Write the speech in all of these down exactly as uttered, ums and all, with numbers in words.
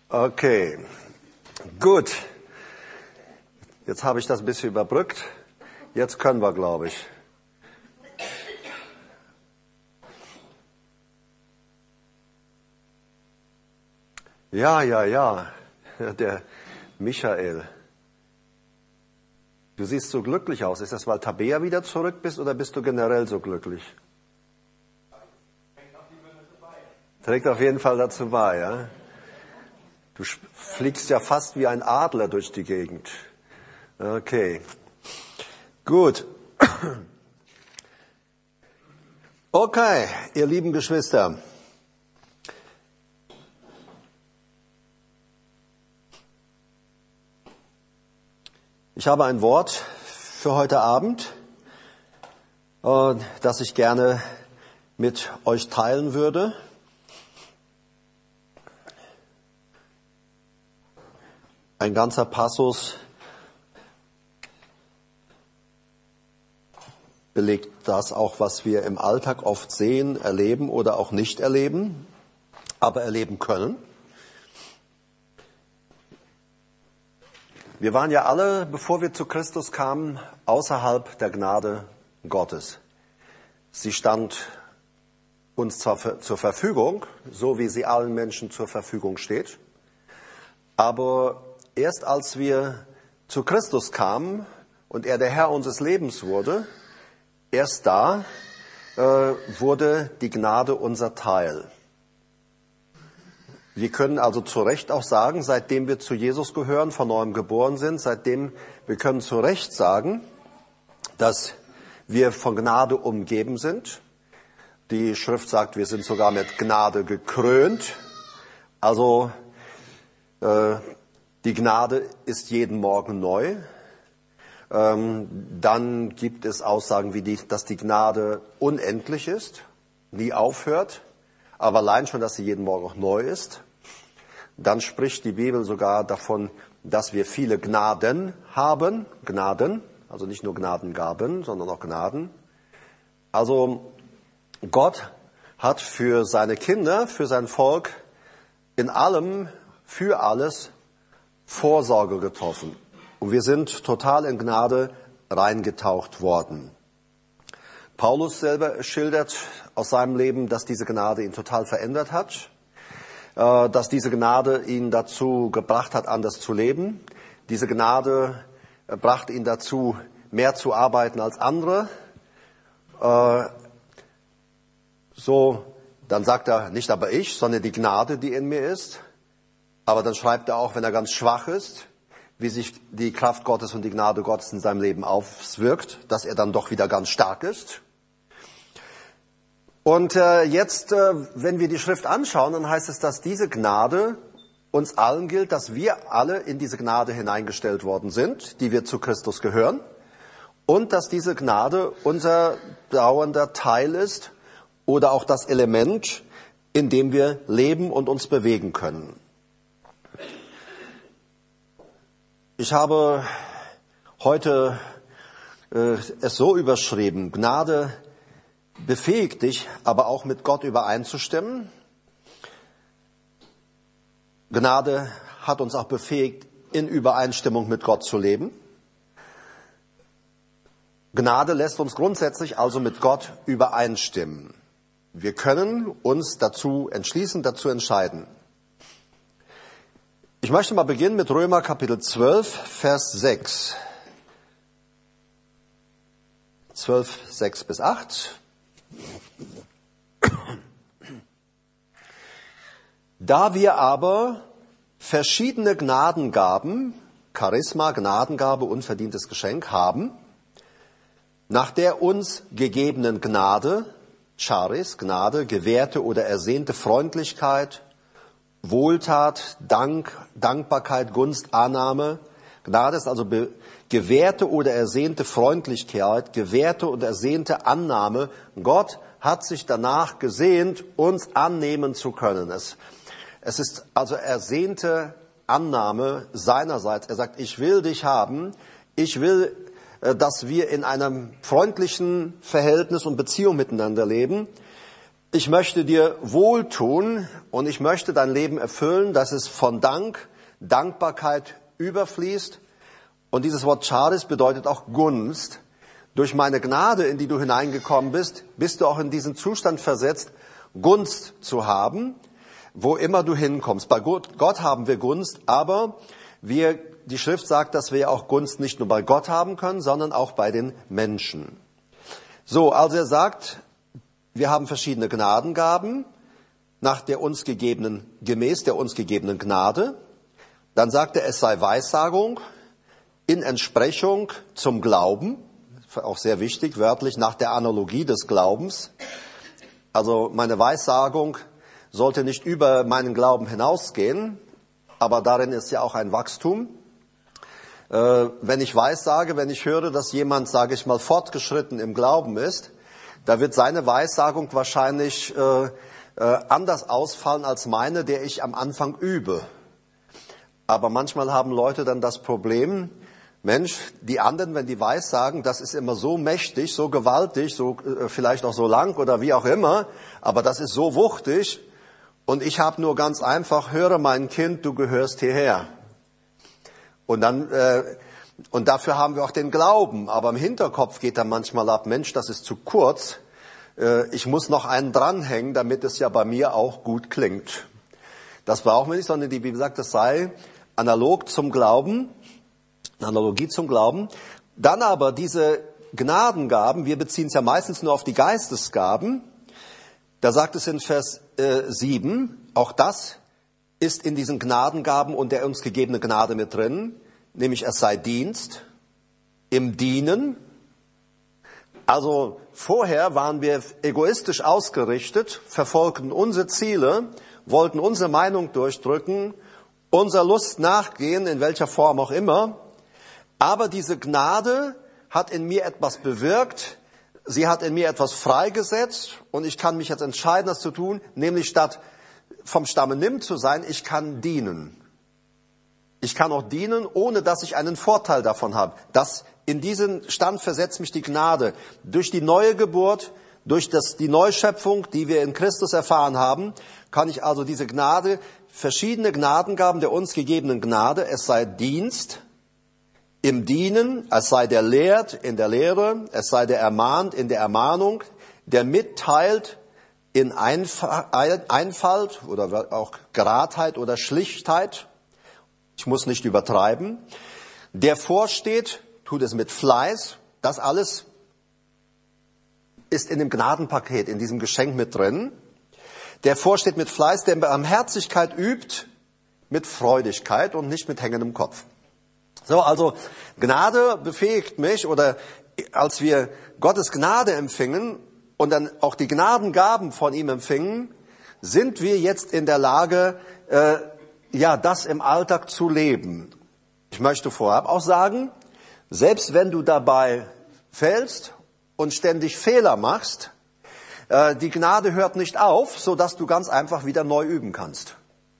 Okay, gut. Jetzt habe ich das ein bisschen überbrückt. Jetzt können wir, glaube ich. Ja, ja, ja, der Michael. Du siehst so glücklich aus. Ist das, weil Tabea wieder zurück bist oder bist du generell so glücklich? Trägt auf jeden Fall dazu bei, ja. Du fliegst ja fast wie ein Adler durch die Gegend. Okay, gut. Okay, ihr lieben Geschwister. Ich habe ein Wort für heute Abend, das ich gerne mit euch teilen würde. Ein ganzer Passus belegt das auch, was wir im Alltag oft sehen, erleben oder auch nicht erleben, aber erleben können. Wir waren ja alle, bevor wir zu Christus kamen, außerhalb der Gnade Gottes. Sie stand uns zwar zur Verfügung, so wie sie allen Menschen zur Verfügung steht, aber erst als wir zu Christus kamen und er der Herr unseres Lebens wurde, erst da äh, wurde die Gnade unser Teil. Wir können also zu Recht auch sagen, seitdem wir zu Jesus gehören, von neuem geboren sind, seitdem wir können zu Recht sagen, dass wir von Gnade umgeben sind. Die Schrift sagt, wir sind sogar mit Gnade gekrönt. Also äh, die Gnade ist jeden Morgen neu. Ähm, dann gibt es Aussagen, wie die, dass die Gnade unendlich ist, nie aufhört, aber allein schon, dass sie jeden Morgen auch neu ist. Dann spricht die Bibel sogar davon, dass wir viele Gnaden haben, Gnaden, also nicht nur Gnadengaben, sondern auch Gnaden. Also Gott hat für seine Kinder, für sein Volk in allem, für alles Vorsorge getroffen. Und wir sind total in Gnade reingetaucht worden. Paulus selber schildert aus seinem Leben, dass diese Gnade ihn total verändert hat, dass diese Gnade ihn dazu gebracht hat, anders zu leben. Diese Gnade brachte ihn dazu, mehr zu arbeiten als andere. So, dann sagt er, nicht aber ich, sondern die Gnade, die in mir ist. Aber dann schreibt er auch, wenn er ganz schwach ist, wie sich die Kraft Gottes und die Gnade Gottes in seinem Leben auswirkt, dass er dann doch wieder ganz stark ist. Und äh, jetzt, äh, wenn wir die Schrift anschauen, dann heißt es, dass diese Gnade uns allen gilt, dass wir alle in diese Gnade hineingestellt worden sind, die wir zu Christus gehören, und dass diese Gnade unser dauernder Teil ist oder auch das Element, in dem wir leben und uns bewegen können. Ich habe heute äh, es so überschrieben, Gnade befähigt dich, aber auch mit Gott übereinzustimmen. Gnade hat uns auch befähigt, in Übereinstimmung mit Gott zu leben. Gnade lässt uns grundsätzlich also mit Gott übereinstimmen. Wir können uns dazu entschließen, dazu entscheiden. Ich möchte mal beginnen mit Römer Kapitel zwölf, Vers sechs. zwölf, sechs bis acht. Da wir aber verschiedene Gnadengaben, Charisma, Gnadengabe, unverdientes Geschenk haben, nach der uns gegebenen Gnade, Charis, Gnade, gewährte oder ersehnte Freundlichkeit, Wohltat, Dank, Dankbarkeit, Gunst, Annahme. Gnade ist also be- gewährte oder ersehnte Freundlichkeit, gewährte oder ersehnte Annahme. Gott hat sich danach gesehnt, uns annehmen zu können. Es, es ist also ersehnte Annahme seinerseits. Er sagt, ich will dich haben, ich will, dass wir in einem freundlichen Verhältnis und Beziehung miteinander leben. ich möchte dir wohltun und ich möchte dein Leben erfüllen, dass es von Dank, Dankbarkeit überfließt. Und dieses Wort Charis bedeutet auch Gunst. Durch meine Gnade, in die du hineingekommen bist, bist du auch in diesen Zustand versetzt, Gunst zu haben, wo immer du hinkommst. Bei Gott haben wir Gunst, aber wir, die Schrift sagt, dass wir auch Gunst nicht nur bei Gott haben können, sondern auch bei den Menschen. So, also er sagt, wir haben verschiedene Gnadengaben nach der uns gegebenen, gemäß der uns gegebenen Gnade. Dann sagt er, es sei Weissagung in Entsprechung zum Glauben, auch sehr wichtig, wörtlich nach der Analogie des Glaubens. Also meine Weissagung sollte nicht über meinen Glauben hinausgehen, aber darin ist ja auch ein Wachstum. Äh, wenn ich Weissage, wenn ich höre, dass jemand, sage ich mal, fortgeschritten im Glauben ist, da wird seine Weissagung wahrscheinlich äh, äh, anders ausfallen als meine, der ich am Anfang übe. Aber manchmal haben Leute dann das Problem, Mensch, die anderen, wenn die Weissagen, das ist immer so mächtig, so gewaltig, so äh, vielleicht auch so lang oder wie auch immer, aber das ist so wuchtig und ich habe nur ganz einfach, höre mein Kind, du gehörst hierher. Und dann äh, und dafür haben wir auch den Glauben, aber im Hinterkopf geht dann manchmal ab, Mensch, das ist zu kurz, äh, ich muss noch einen dranhängen, damit es ja bei mir auch gut klingt. Das brauchen wir nicht, sondern die Bibel sagt, es sei analog zum Glauben, Analogie zum Glauben. Dann aber diese Gnadengaben, wir beziehen es ja meistens nur auf die Geistesgaben, da sagt es in Vers äh, sieben, auch das ist in diesen Gnadengaben und der uns gegebene Gnade mit drin, nämlich es sei Dienst, im Dienen. Also vorher waren wir egoistisch ausgerichtet, verfolgten unsere Ziele, wollten unsere Meinung durchdrücken, unserer Lust nachgehen, in welcher Form auch immer. Aber diese Gnade hat in mir etwas bewirkt, sie hat in mir etwas freigesetzt und ich kann mich jetzt entscheiden, das zu tun, nämlich statt vom Stamme nimm zu sein, ich kann dienen. Ich kann auch dienen, ohne dass ich einen Vorteil davon habe. Das, in diesen Stand versetzt mich die Gnade. Durch die neue Geburt, durch das, die Neuschöpfung, die wir in Christus erfahren haben, kann ich also diese Gnade, verschiedene Gnadengaben der uns gegebenen Gnade, es sei Dienst im Dienen, es sei der lehrt in der Lehre, es sei der ermahnt in der Ermahnung, der mitteilt in Einfalt oder auch Geradheit oder Schlichtheit. Ich muss nicht übertreiben. Der vorsteht, tut es mit Fleiß. Das alles ist in dem Gnadenpaket, in diesem Geschenk mit drin. Der vorsteht mit Fleiß, der Barmherzigkeit übt mit Freudigkeit und nicht mit hängendem Kopf. So, also Gnade befähigt mich, oder als wir Gottes Gnade empfingen und dann auch die Gnadengaben von ihm empfingen, sind wir jetzt in der Lage, äh, ja, das im Alltag zu leben. Ich möchte vorab auch sagen, selbst wenn du dabei fällst und ständig Fehler machst, äh, die Gnade hört nicht auf, sodass du ganz einfach wieder neu üben kannst.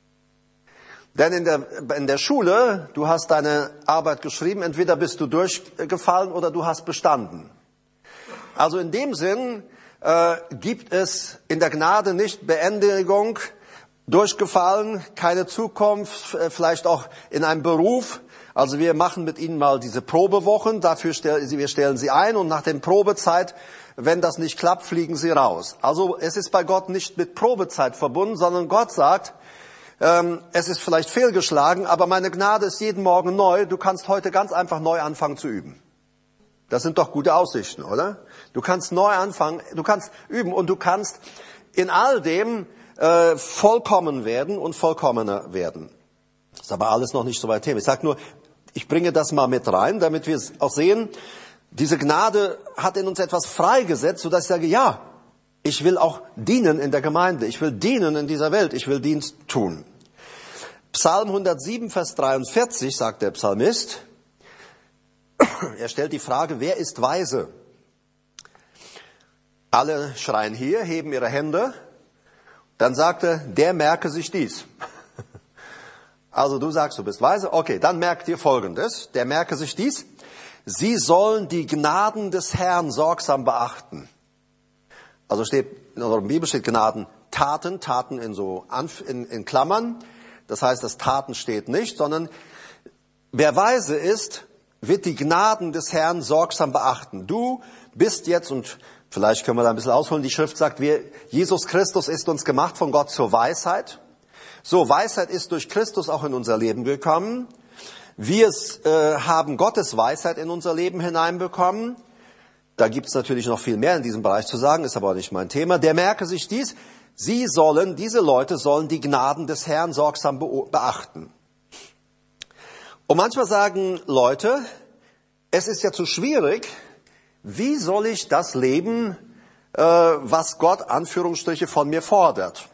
Denn in der, in der Schule, du hast deine Arbeit geschrieben, entweder bist du durchgefallen oder du hast bestanden. Also in dem Sinn äh, gibt es in der Gnade nicht Beendigung, durchgefallen, keine Zukunft, vielleicht auch in einem Beruf. Also wir machen mit Ihnen mal diese Probewochen, dafür stellen wir stellen Sie ein und nach der Probezeit, wenn das nicht klappt, fliegen Sie raus. Also es ist bei Gott nicht mit Probezeit verbunden, sondern Gott sagt, ähm, es ist vielleicht fehlgeschlagen, aber meine Gnade ist jeden Morgen neu. Du kannst heute ganz einfach neu anfangen zu üben. Das sind doch gute Aussichten, oder? Du kannst neu anfangen, du kannst üben und du kannst in all dem äh, vollkommen werden und vollkommener werden. Das ist aber alles noch nicht so weit Thema. Ich sage nur, ich bringe das mal mit rein, damit wir auch sehen, diese Gnade hat in uns etwas freigesetzt, sodass ich sage, ja, ich will auch dienen in der Gemeinde, ich will dienen in dieser Welt, ich will Dienst tun. Psalm hundertsieben, Vers dreiundvierzig sagt der Psalmist, er stellt die Frage, wer ist weise? Alle schreien hier, heben ihre Hände. Dann sagt er, der merke sich dies. Also du sagst, du bist weise. Okay, dann merkt dir Folgendes. Der merke sich dies. Sie sollen die Gnaden des Herrn sorgsam beachten. Also steht, in unserer Bibel steht Gnadentaten, Taten in so, Anf- in, in Klammern. Das heißt, das Taten steht nicht, sondern wer weise ist, wird die Gnaden des Herrn sorgsam beachten. Du bist jetzt, und vielleicht können wir da ein bisschen ausholen, die Schrift sagt, wir, Jesus Christus ist uns gemacht von Gott zur Weisheit. So, Weisheit ist durch Christus auch in unser Leben gekommen. Wir äh, haben Gottes Weisheit in unser Leben hineinbekommen. Da gibt es natürlich noch viel mehr in diesem Bereich zu sagen, ist aber nicht mein Thema. Der merke sich dies, sie sollen, diese Leute sollen die Gnaden des Herrn sorgsam beachten. Und manchmal sagen Leute, es ist ja zu schwierig, wie soll ich das leben, äh, was Gott, Anführungsstriche, von mir fordert?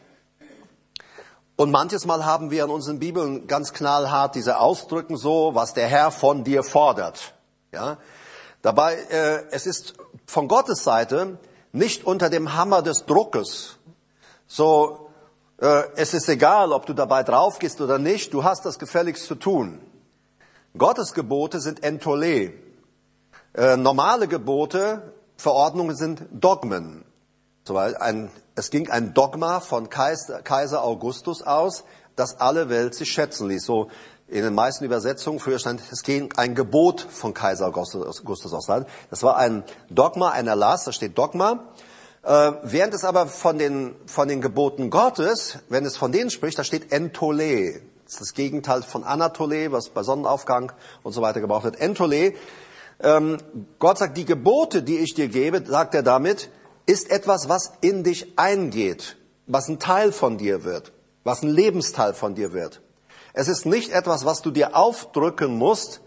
Und manches Mal haben wir in unseren Bibeln ganz knallhart diese Ausdrücken so, was der Herr von dir fordert. Ja? Dabei, äh, es ist von Gottes Seite nicht unter dem Hammer des Druckes. So, äh, es ist egal, ob du dabei draufgehst oder nicht, du hast das gefälligst zu tun. Gottes Gebote sind Entole. Äh, normale Gebote, Verordnungen sind Dogmen. So, ein, es ging ein Dogma von Kaiser, Kaiser Augustus aus, das alle Welt sich schätzen ließ. So in den meisten Übersetzungen früher stand, es ging ein Gebot von Kaiser Augustus aus. Das war ein Dogma, ein Erlass, da steht Dogma. Äh, während es aber von den, von den Geboten Gottes, wenn es von denen spricht, da steht Entole. Das ist das Gegenteil von Anatole, was bei Sonnenaufgang und so weiter gebraucht wird. Entole. Ähm, Gott sagt, die Gebote, die ich dir gebe, sagt er damit, ist etwas, was in dich eingeht, was ein Teil von dir wird, was ein Lebensteil von dir wird. Es ist nicht etwas, was du dir aufdrücken musst.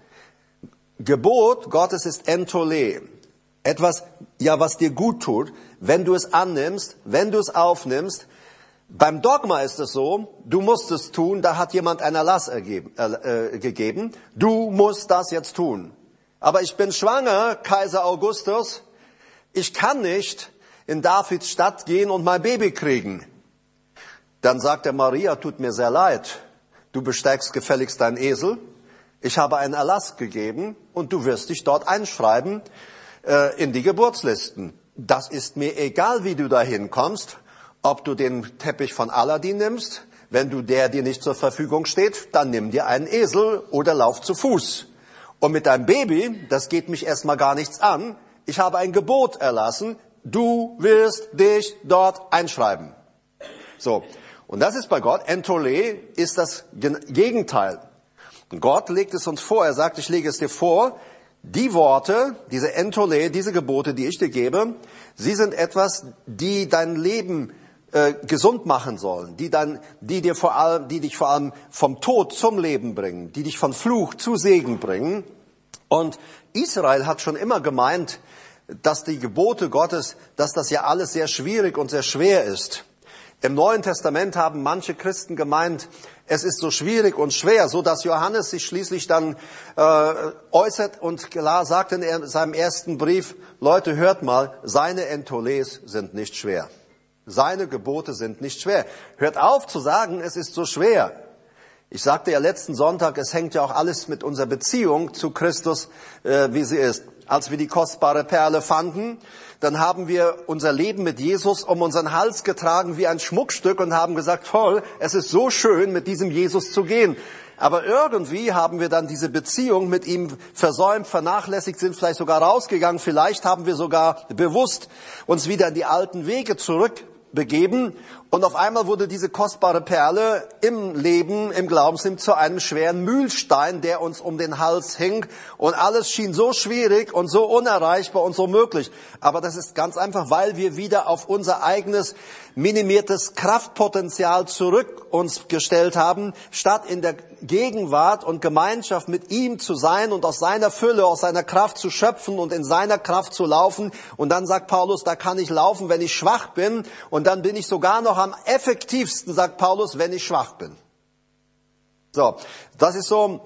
Gebot Gottes ist Entole. Etwas, ja, was dir gut tut, wenn du es annimmst, wenn du es aufnimmst. Beim Dogma ist es so, du musst es tun, da hat jemand einen Erlass ergeben, äh, äh, gegeben. Du musst das jetzt tun. Aber ich bin schwanger, Kaiser Augustus, ich kann nicht in Davids Stadt gehen und mein Baby kriegen. Dann sagt er, Maria, tut mir sehr leid, du besteigst gefälligst deinen Esel, ich habe einen Erlass gegeben und du wirst dich dort einschreiben äh, in die Geburtslisten. Das ist mir egal, wie du dahin kommst, ob du den Teppich von Aladdin nimmst, wenn du der dir nicht zur Verfügung steht, dann nimm dir einen Esel oder lauf zu Fuß. Und mit deinem Baby, das geht mich erstmal gar nichts an, ich habe ein Gebot erlassen, du wirst dich dort einschreiben. So, und das ist bei Gott. Entole ist das Gegenteil. Gott legt es uns vor, er sagt, ich lege es dir vor, die Worte, diese Entole, diese Gebote, die ich dir gebe, sie sind etwas, die dein Leben äh, gesund machen sollen, die, dein, die, dir vor allem, die dich vor allem vom Tod zum Leben bringen, die dich von Fluch zu Segen bringen. Und Israel hat schon immer gemeint, dass die Gebote Gottes, dass das ja alles sehr schwierig und sehr schwer ist. Im Neuen Testament haben manche Christen gemeint, es ist so schwierig und schwer, so dass Johannes sich schließlich dann äh, äußert und klar sagt in seinem ersten Brief, Leute, hört mal, seine Entoles sind nicht schwer. Seine Gebote sind nicht schwer. Hört auf zu sagen, es ist so schwer. Ich sagte ja letzten Sonntag, es hängt ja auch alles mit unserer Beziehung zu Christus, äh, wie sie ist. Als wir die kostbare Perle fanden, dann haben wir unser Leben mit Jesus um unseren Hals getragen wie ein Schmuckstück und haben gesagt, toll, es ist so schön, mit diesem Jesus zu gehen. Aber irgendwie haben wir dann diese Beziehung mit ihm versäumt, vernachlässigt, sind vielleicht sogar rausgegangen. Vielleicht haben wir sogar bewusst uns wieder in die alten Wege zurückbegeben. Und auf einmal wurde diese kostbare Perle im Leben, im Glaubensleben zu einem schweren Mühlstein, der uns um den Hals hing. Und alles schien so schwierig und so unerreichbar und so möglich. Aber das ist ganz einfach, weil wir wieder auf unser eigenes minimiertes Kraftpotenzial zurück uns gestellt haben, statt in der Gegenwart und Gemeinschaft mit ihm zu sein und aus seiner Fülle, aus seiner Kraft zu schöpfen und in seiner Kraft zu laufen. Und dann sagt Paulus, da kann ich laufen, wenn ich schwach bin. Und dann bin ich sogar noch am effektivsten, sagt Paulus, wenn ich schwach bin. So, das ist so.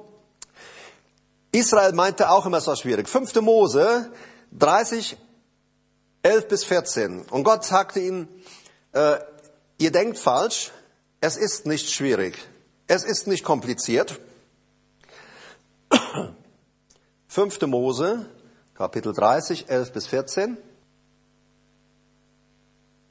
Israel meinte auch immer, es war schwierig. Fünfte Mose, dreißig, elf bis vierzehn. Und Gott sagte ihnen, äh, ihr denkt falsch, es ist nicht schwierig. Es ist nicht kompliziert. Fünfte Mose, Kapitel dreißig, elf bis vierzehn.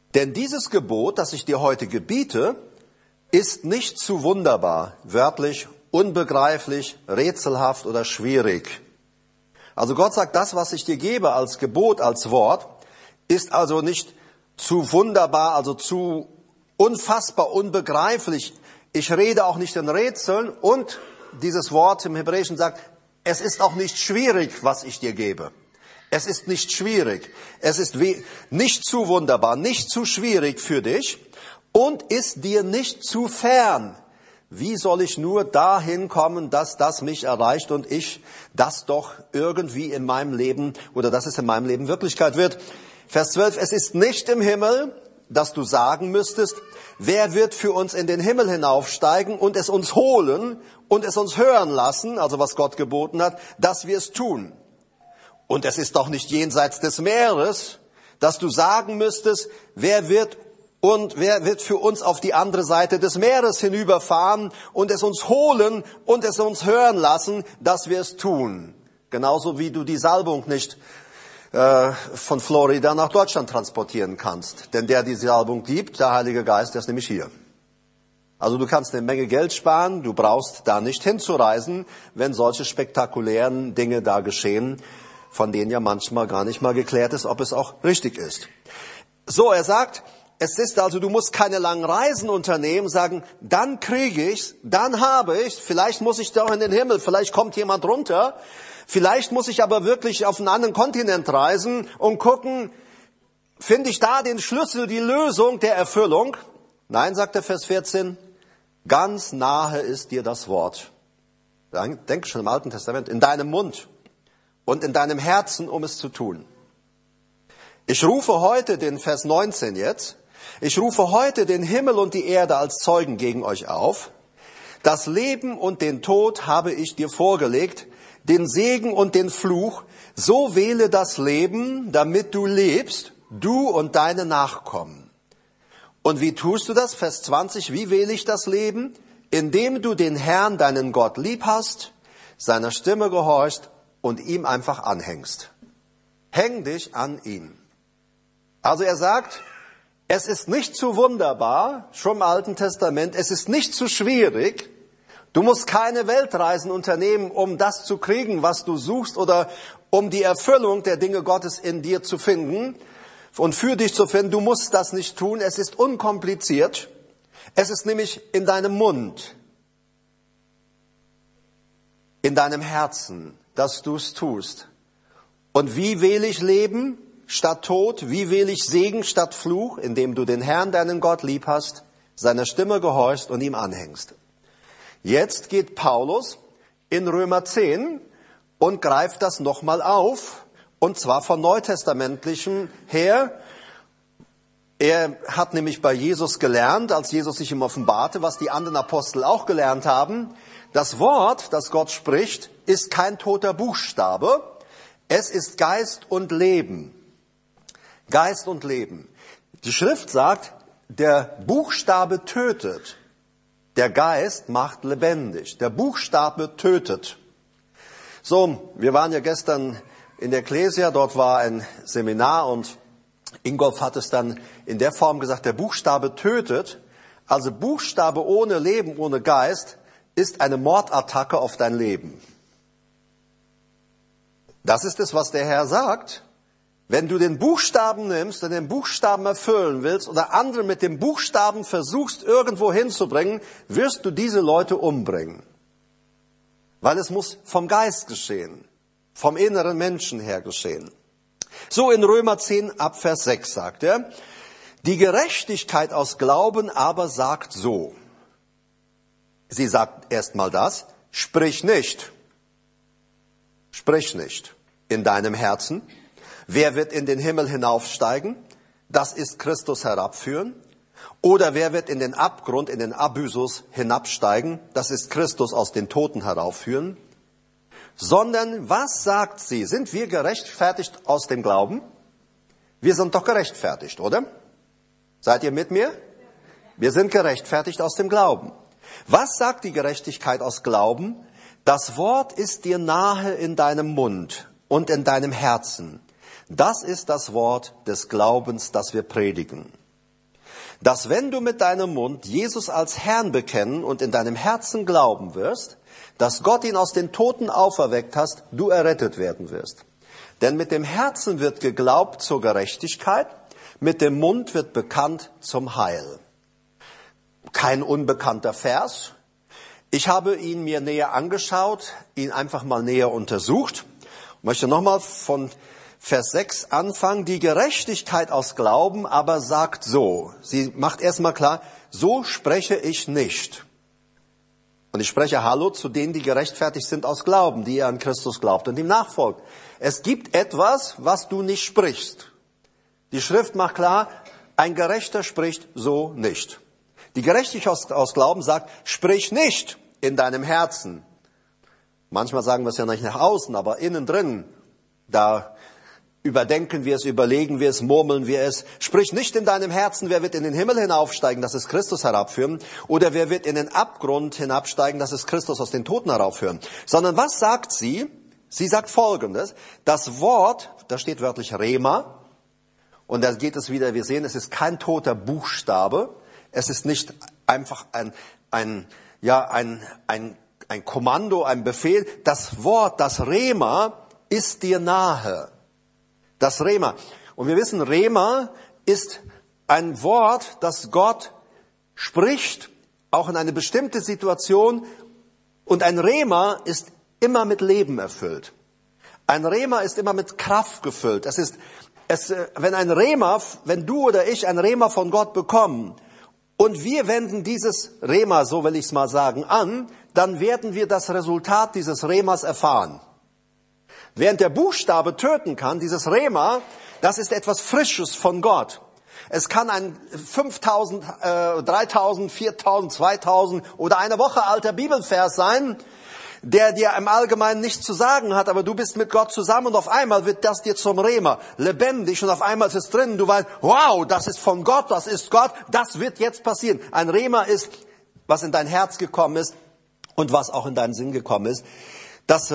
Denn dieses Gebot, das ich dir heute gebiete, ist nicht zu wunderbar, wörtlich unbegreiflich, rätselhaft oder schwierig. Also Gott sagt, das, was ich dir gebe als Gebot, als Wort, ist also nicht zu wunderbar, also zu unfassbar, unbegreiflich. Ich rede auch nicht in Rätseln und dieses Wort im Hebräischen sagt, es ist auch nicht schwierig, was ich dir gebe. Es ist nicht schwierig. Es ist nicht zu wunderbar, nicht zu schwierig für dich und ist dir nicht zu fern. Wie soll ich nur dahin kommen, dass das mich erreicht und ich das doch irgendwie in meinem Leben oder dass es in meinem Leben Wirklichkeit wird? Vers zwölf, es ist nicht im Himmel, dass du sagen müsstest, wer wird für uns in den Himmel hinaufsteigen und es uns holen und es uns hören lassen, also was Gott geboten hat, dass wir es tun. Und es ist doch nicht jenseits des Meeres, dass du sagen müsstest, wer wird und wer wird für uns auf die andere Seite des Meeres hinüberfahren und es uns holen und es uns hören lassen, dass wir es tun. Genauso wie du die Salbung nicht äh, von Florida nach Deutschland transportieren kannst. Denn der die Salbung gibt, der Heilige Geist, der ist nämlich hier. Also du kannst eine Menge Geld sparen, du brauchst da nicht hinzureisen, wenn solche spektakulären Dinge da geschehen, von denen ja manchmal gar nicht mal geklärt ist, ob es auch richtig ist. So, er sagt, es ist also, du musst keine langen Reisen unternehmen, sagen, dann kriege ich's, dann habe ich's, vielleicht muss ich doch in den Himmel, vielleicht kommt jemand runter, vielleicht muss ich aber wirklich auf einen anderen Kontinent reisen und gucken, finde ich da den Schlüssel, die Lösung der Erfüllung? Nein, sagt der Vers vierzehn, ganz nahe ist dir das Wort. Denk schon im Alten Testament, in deinem Mund und in deinem Herzen, um es zu tun. Ich rufe heute den Vers neunzehn jetzt, ich rufe heute den Himmel und die Erde als Zeugen gegen euch auf. Das Leben und den Tod habe ich dir vorgelegt, den Segen und den Fluch. So wähle das Leben, damit du lebst, du und deine Nachkommen. Und wie tust du das? Vers zwanzig, wie wähle ich das Leben? Indem du den Herrn, deinen Gott, lieb hast, seiner Stimme gehorchst und ihm einfach anhängst. Häng dich an ihn. Also er sagt, es ist nicht zu wunderbar, schon im Alten Testament, es ist nicht zu schwierig. Du musst keine Weltreisen unternehmen, um das zu kriegen, was du suchst, oder um die Erfüllung der Dinge Gottes in dir zu finden und für dich zu finden. Du musst das nicht tun, es ist unkompliziert. Es ist nämlich in deinem Mund, in deinem Herzen, dass du es tust. Und wie wähle ich Leben statt Tod? Wie wähle ich Segen statt Fluch? Indem du den Herrn, deinen Gott, lieb hast, seiner Stimme gehorchst und ihm anhängst. Jetzt geht Paulus in Römer zehn und greift das nochmal auf, und zwar von neutestamentlichem her. Er hat nämlich bei Jesus gelernt, als Jesus sich ihm offenbarte, was die anderen Apostel auch gelernt haben. Das Wort, das Gott spricht, ist kein toter Buchstabe, es ist Geist und Leben. Geist und Leben. Die Schrift sagt, der Buchstabe tötet, der Geist macht lebendig. Der Buchstabe tötet. So, wir waren ja gestern in der Ekklesia, dort war ein Seminar und Ingolf hat es dann in der Form gesagt, der Buchstabe tötet. Also Buchstabe ohne Leben, ohne Geist, ist eine Mordattacke auf dein Leben. Das ist es, was der Herr sagt. Wenn du den Buchstaben nimmst und den Buchstaben erfüllen willst oder andere mit dem Buchstaben versuchst, irgendwo hinzubringen, wirst du diese Leute umbringen. Weil es muss vom Geist geschehen, vom inneren Menschen her geschehen. So in Römer zehn ab Vers sechs sagt er, die Gerechtigkeit aus Glauben aber sagt so. Sie sagt erstmal das, sprich nicht, sprich nicht in deinem Herzen. Wer wird in den Himmel hinaufsteigen? Das ist Christus herabführen. Oder wer wird in den Abgrund, in den Abyssus hinabsteigen? Das ist Christus aus den Toten heraufführen. Sondern was sagt sie? Sind wir gerechtfertigt aus dem Glauben? Wir sind doch gerechtfertigt, oder? Seid ihr mit mir? Wir sind gerechtfertigt aus dem Glauben. Was sagt die Gerechtigkeit aus Glauben? Das Wort ist dir nahe in deinem Mund und in deinem Herzen. Das ist das Wort des Glaubens, das wir predigen. dass wenn du mit deinem Mund Jesus als Herrn bekennen und in deinem Herzen glauben wirst, dass Gott ihn aus den Toten auferweckt hast, du errettet werden wirst. Denn mit dem Herzen wird geglaubt zur Gerechtigkeit, mit dem Mund wird bekannt zum Heil. Kein unbekannter Vers. Ich habe ihn mir näher angeschaut, ihn einfach mal näher untersucht. Ich möchte nochmal von Vers sechs anfangen. Die Gerechtigkeit aus Glauben aber sagt so. Sie macht erstmal klar, so spreche ich nicht. Und ich spreche Hallo zu denen, die gerechtfertigt sind aus Glauben, die an Christus glaubt und ihm nachfolgt. Es gibt etwas, was du nicht sprichst. Die Schrift macht klar, ein Gerechter spricht so nicht. Die Gerechtigkeit aus, aus Glauben sagt, sprich nicht in deinem Herzen. Manchmal sagen wir es ja nicht nach außen, aber innen drin, da überdenken wir es, überlegen wir es, murmeln wir es. Sprich nicht in deinem Herzen, wer wird in den Himmel hinaufsteigen, das ist Christus herabführen, oder wer wird in den Abgrund hinabsteigen, das ist Christus aus den Toten heraufführen. Sondern was sagt sie? Sie sagt Folgendes, das Wort, da steht wörtlich Rema, und da geht es wieder, wir sehen, es ist kein toter Buchstabe, es ist nicht einfach ein, ein, ja, ein, ein, ein Kommando, ein Befehl. Das Wort, das Rema, ist dir nahe. Das Rema. Und wir wissen, Rema ist ein Wort, das Gott spricht, auch in eine bestimmte Situation. Und ein Rema ist immer mit Leben erfüllt. Ein Rema ist immer mit Kraft gefüllt. Es ist, es, wenn ein Rema, wenn du oder ich ein Rema von Gott bekommen, und wir wenden dieses Rema, so will ich es mal sagen, an, dann werden wir das Resultat dieses Remas erfahren. Während der Buchstabe töten kann, dieses Rema, das ist etwas Frisches von Gott. Es kann ein fünftausend, äh, dreitausend, viertausend, zweitausend oder eine Woche alter Bibelvers sein, der dir im Allgemeinen nichts zu sagen hat, aber du bist mit Gott zusammen und auf einmal wird das dir zum Rema, lebendig, und auf einmal ist es drin, du weißt, wow, das ist von Gott, das ist Gott, das wird jetzt passieren. Ein Rema ist, was in dein Herz gekommen ist und was auch in deinen Sinn gekommen ist. Das,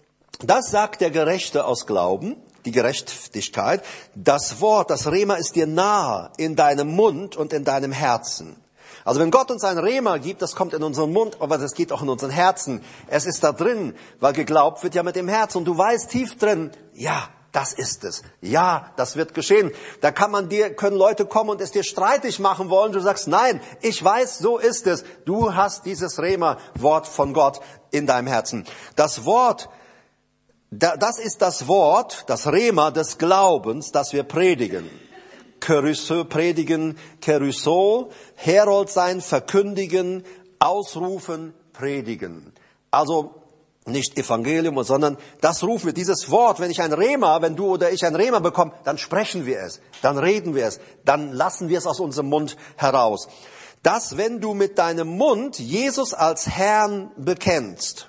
das sagt der Gerechte aus Glauben, die Gerechtigkeit. Das Wort, das Rema ist dir nahe in deinem Mund und in deinem Herzen. Also wenn Gott uns ein Rema gibt, das kommt in unseren Mund, aber das geht auch in unseren Herzen. Es ist da drin, weil geglaubt wird ja mit dem Herzen. Und du weißt tief drin, ja, das ist es. Ja, das wird geschehen. Da kann man dir, können Leute kommen und es dir streitig machen wollen. Du sagst, nein, ich weiß, so ist es. Du hast dieses Rema-Wort von Gott in deinem Herzen. Das Wort, das ist das Wort, das Rema des Glaubens, das wir predigen. Kerusso, predigen, Kerusso, Herold sein, verkündigen, ausrufen, predigen. Also nicht Evangelium, sondern das rufen wir. Dieses Wort, wenn ich ein Rema, wenn du oder ich ein Rema bekommen, dann sprechen wir es, dann reden wir es, dann lassen wir es aus unserem Mund heraus. Dass, wenn du mit deinem Mund Jesus als Herrn bekennst.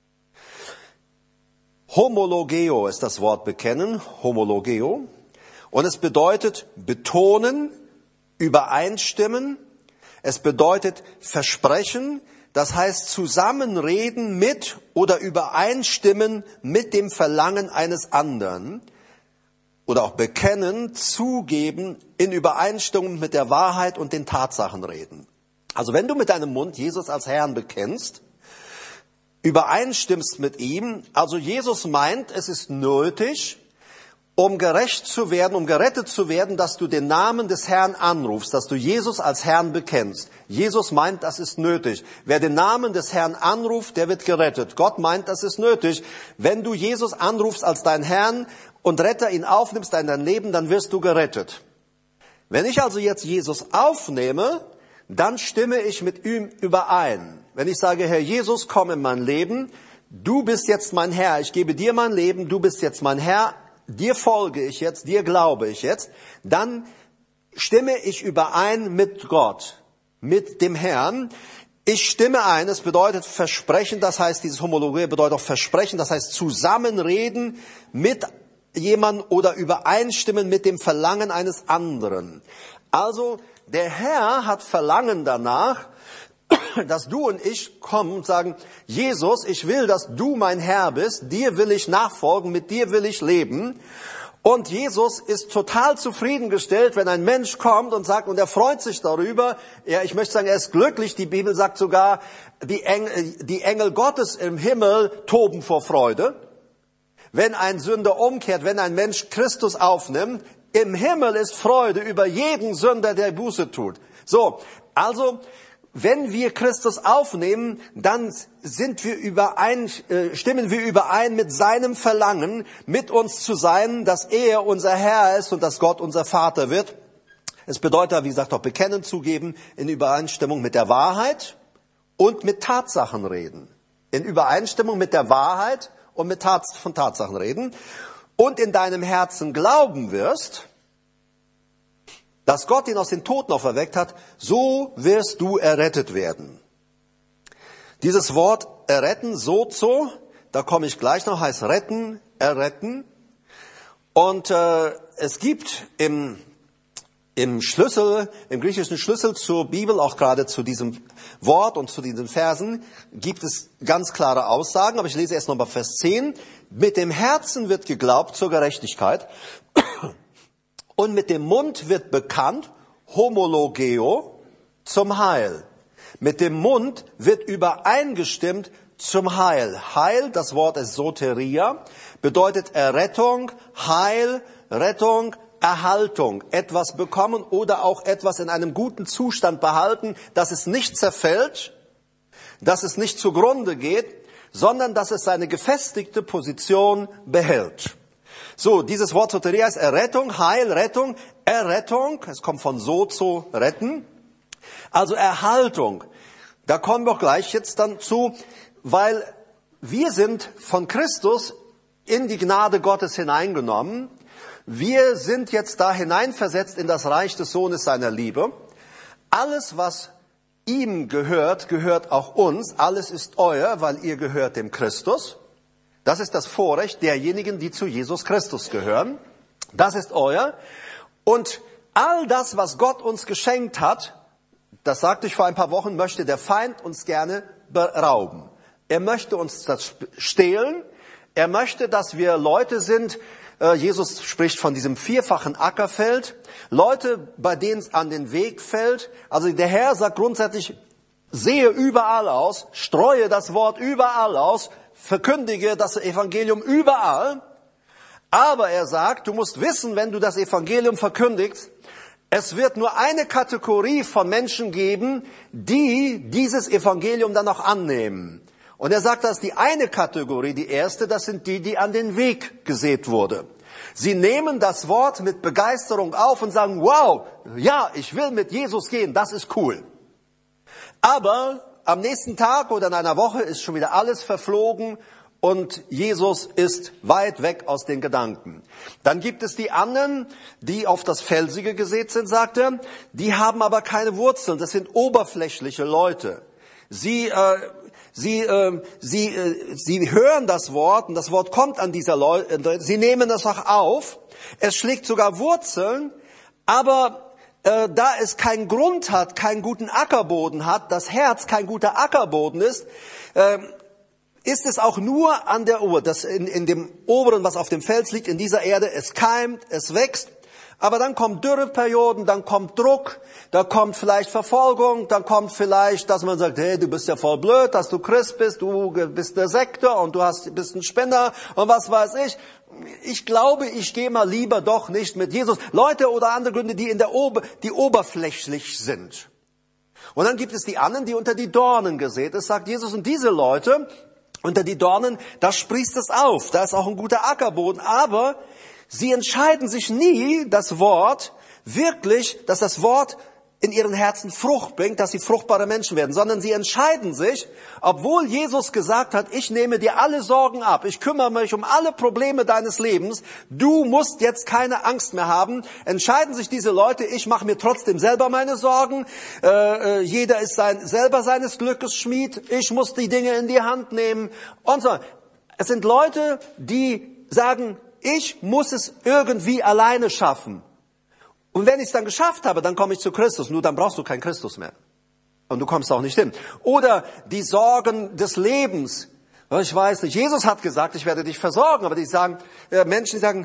Homologeo ist das Wort bekennen, homologeo. Und es bedeutet betonen, übereinstimmen. Es bedeutet versprechen. Das heißt zusammenreden mit oder übereinstimmen mit dem Verlangen eines anderen. Oder auch bekennen, zugeben, in Übereinstimmung mit der Wahrheit und den Tatsachen reden. Also wenn du mit deinem Mund Jesus als Herrn bekennst, übereinstimmst mit ihm, also Jesus meint, es ist nötig, um gerecht zu werden, um gerettet zu werden, dass du den Namen des Herrn anrufst, dass du Jesus als Herrn bekennst. Jesus meint, das ist nötig. Wer den Namen des Herrn anruft, der wird gerettet. Gott meint, das ist nötig. Wenn du Jesus anrufst als dein Herrn und Retter, ihn aufnimmst in dein Leben, dann wirst du gerettet. Wenn ich also jetzt Jesus aufnehme, dann stimme ich mit ihm überein. Wenn ich sage, Herr Jesus, komm in mein Leben, du bist jetzt mein Herr, ich gebe dir mein Leben, du bist jetzt mein Herr, dir folge ich jetzt, dir glaube ich jetzt, dann stimme ich überein mit Gott, mit dem Herrn. Ich stimme ein, es bedeutet Versprechen, das heißt, dieses Homologie bedeutet auch Versprechen, das heißt zusammenreden mit jemandem oder übereinstimmen mit dem Verlangen eines anderen. Also der Herr hat Verlangen danach, dass du und ich kommen und sagen, Jesus, ich will, dass du mein Herr bist, dir will ich nachfolgen, mit dir will ich leben. Und Jesus ist total zufriedengestellt, wenn ein Mensch kommt und sagt, und er freut sich darüber. Ja, ich möchte sagen, er ist glücklich. Die Bibel sagt sogar, die Engel, die Engel Gottes im Himmel toben vor Freude. Wenn ein Sünder umkehrt, wenn ein Mensch Christus aufnimmt, im Himmel ist Freude über jeden Sünder, der Buße tut. So, also, wenn wir Christus aufnehmen, dann sind wir überein, äh, stimmen wir überein mit seinem Verlangen, mit uns zu sein, dass er unser Herr ist und dass Gott unser Vater wird. Es bedeutet, wie gesagt, auch bekennen, zugeben, in Übereinstimmung mit der Wahrheit und mit Tatsachen reden. In Übereinstimmung mit der Wahrheit und mit Tats- von Tatsachen reden. Und in deinem Herzen glauben wirst, dass Gott ihn aus den Toten auferweckt hat, so wirst du errettet werden. Dieses Wort erretten, sozo, da komme ich gleich noch, heißt retten, erretten. Und äh, es gibt im, im Schlüssel, im griechischen Schlüssel zur Bibel, auch gerade zu diesem Wort und zu diesen Versen, gibt es ganz klare Aussagen, aber ich lese erst nochmal Vers zehn. Mit dem Herzen wird geglaubt zur Gerechtigkeit. Und mit dem Mund wird bekannt, homologeo, zum Heil. Mit dem Mund wird übereingestimmt zum Heil. Heil, das Wort ist Soteria, bedeutet Errettung, Heil, Rettung, Erhaltung. Etwas bekommen oder auch etwas in einem guten Zustand behalten, dass es nicht zerfällt, dass es nicht zugrunde geht, sondern dass es seine gefestigte Position behält. So, dieses Wort Soteria ist Errettung, Heil, Rettung, Errettung. Es kommt von sozo, retten. Also Erhaltung. Da kommen wir auch gleich jetzt dann zu, weil wir sind von Christus in die Gnade Gottes hineingenommen. Wir sind jetzt da hineinversetzt in das Reich des Sohnes seiner Liebe. Alles, was ihm gehört, gehört auch uns. Alles ist euer, weil ihr gehört dem Christus. Das ist das Vorrecht derjenigen, die zu Jesus Christus gehören. Das ist euer. Und all das, was Gott uns geschenkt hat, das sagte ich vor ein paar Wochen, möchte der Feind uns gerne berauben. Er möchte uns das stehlen. Er möchte, dass wir Leute sind, Jesus spricht von diesem vierfachen Ackerfeld, Leute, bei denen es an den Weg fällt. Also der Herr sagt grundsätzlich, sehe überall aus, streue das Wort überall aus, verkündige das Evangelium überall. Aber er sagt, du musst wissen, wenn du das Evangelium verkündigst, es wird nur eine Kategorie von Menschen geben, die dieses Evangelium dann auch annehmen. Und er sagt, dass die eine Kategorie, die erste, das sind die, die an den Weg gesät wurde. Sie nehmen das Wort mit Begeisterung auf und sagen, wow, ja, ich will mit Jesus gehen, das ist cool. Aber am nächsten Tag oder in einer Woche ist schon wieder alles verflogen und Jesus ist weit weg aus den Gedanken. Dann gibt es die anderen, die auf das Felsige gesät sind, sagt er, die haben aber keine Wurzeln, das sind oberflächliche Leute. Sie, äh, sie, äh, sie, äh, sie hören das Wort und das Wort kommt an dieser Leute, sie nehmen es auch auf, es schlägt sogar Wurzeln, aber Äh, da es keinen Grund hat, keinen guten Ackerboden hat, das Herz kein guter Ackerboden ist, äh, ist es auch nur an der Ober, das in, in dem oberen, was auf dem Fels liegt, in dieser Erde, es keimt, es wächst, aber dann kommen Dürreperioden, dann kommt Druck, da kommt vielleicht Verfolgung, dann kommt vielleicht, dass man sagt, hey, du bist ja voll blöd, dass du Christ bist, du bist der Sektor und du hast, bist ein Spinner und was weiß ich. Ich glaube, ich gehe mal lieber doch nicht mit Jesus. Leute oder andere Gründe, die in der Ober, die oberflächlich sind. Und dann gibt es die anderen, die unter die Dornen gesät ist, sagt Jesus. Und diese Leute unter die Dornen, da sprießt es auf. Da ist auch ein guter Ackerboden. Aber sie entscheiden sich nie, das Wort wirklich, dass das Wort in ihren Herzen Frucht bringt, dass sie fruchtbare Menschen werden, sondern sie entscheiden sich, obwohl Jesus gesagt hat, ich nehme dir alle Sorgen ab, ich kümmere mich um alle Probleme deines Lebens, du musst jetzt keine Angst mehr haben, entscheiden sich diese Leute, ich mache mir trotzdem selber meine Sorgen, äh, äh, jeder ist sein, selber seines Glückes Schmied, ich muss die Dinge in die Hand nehmen und so. Es sind Leute, die sagen, ich muss es irgendwie alleine schaffen. Und wenn ich es dann geschafft habe, dann komme ich zu Christus. Nur dann brauchst du keinen Christus mehr. Und du kommst auch nicht hin. Oder die Sorgen des Lebens. Ich weiß nicht, Jesus hat gesagt, ich werde dich versorgen. Aber die sagen, äh, Menschen sagen,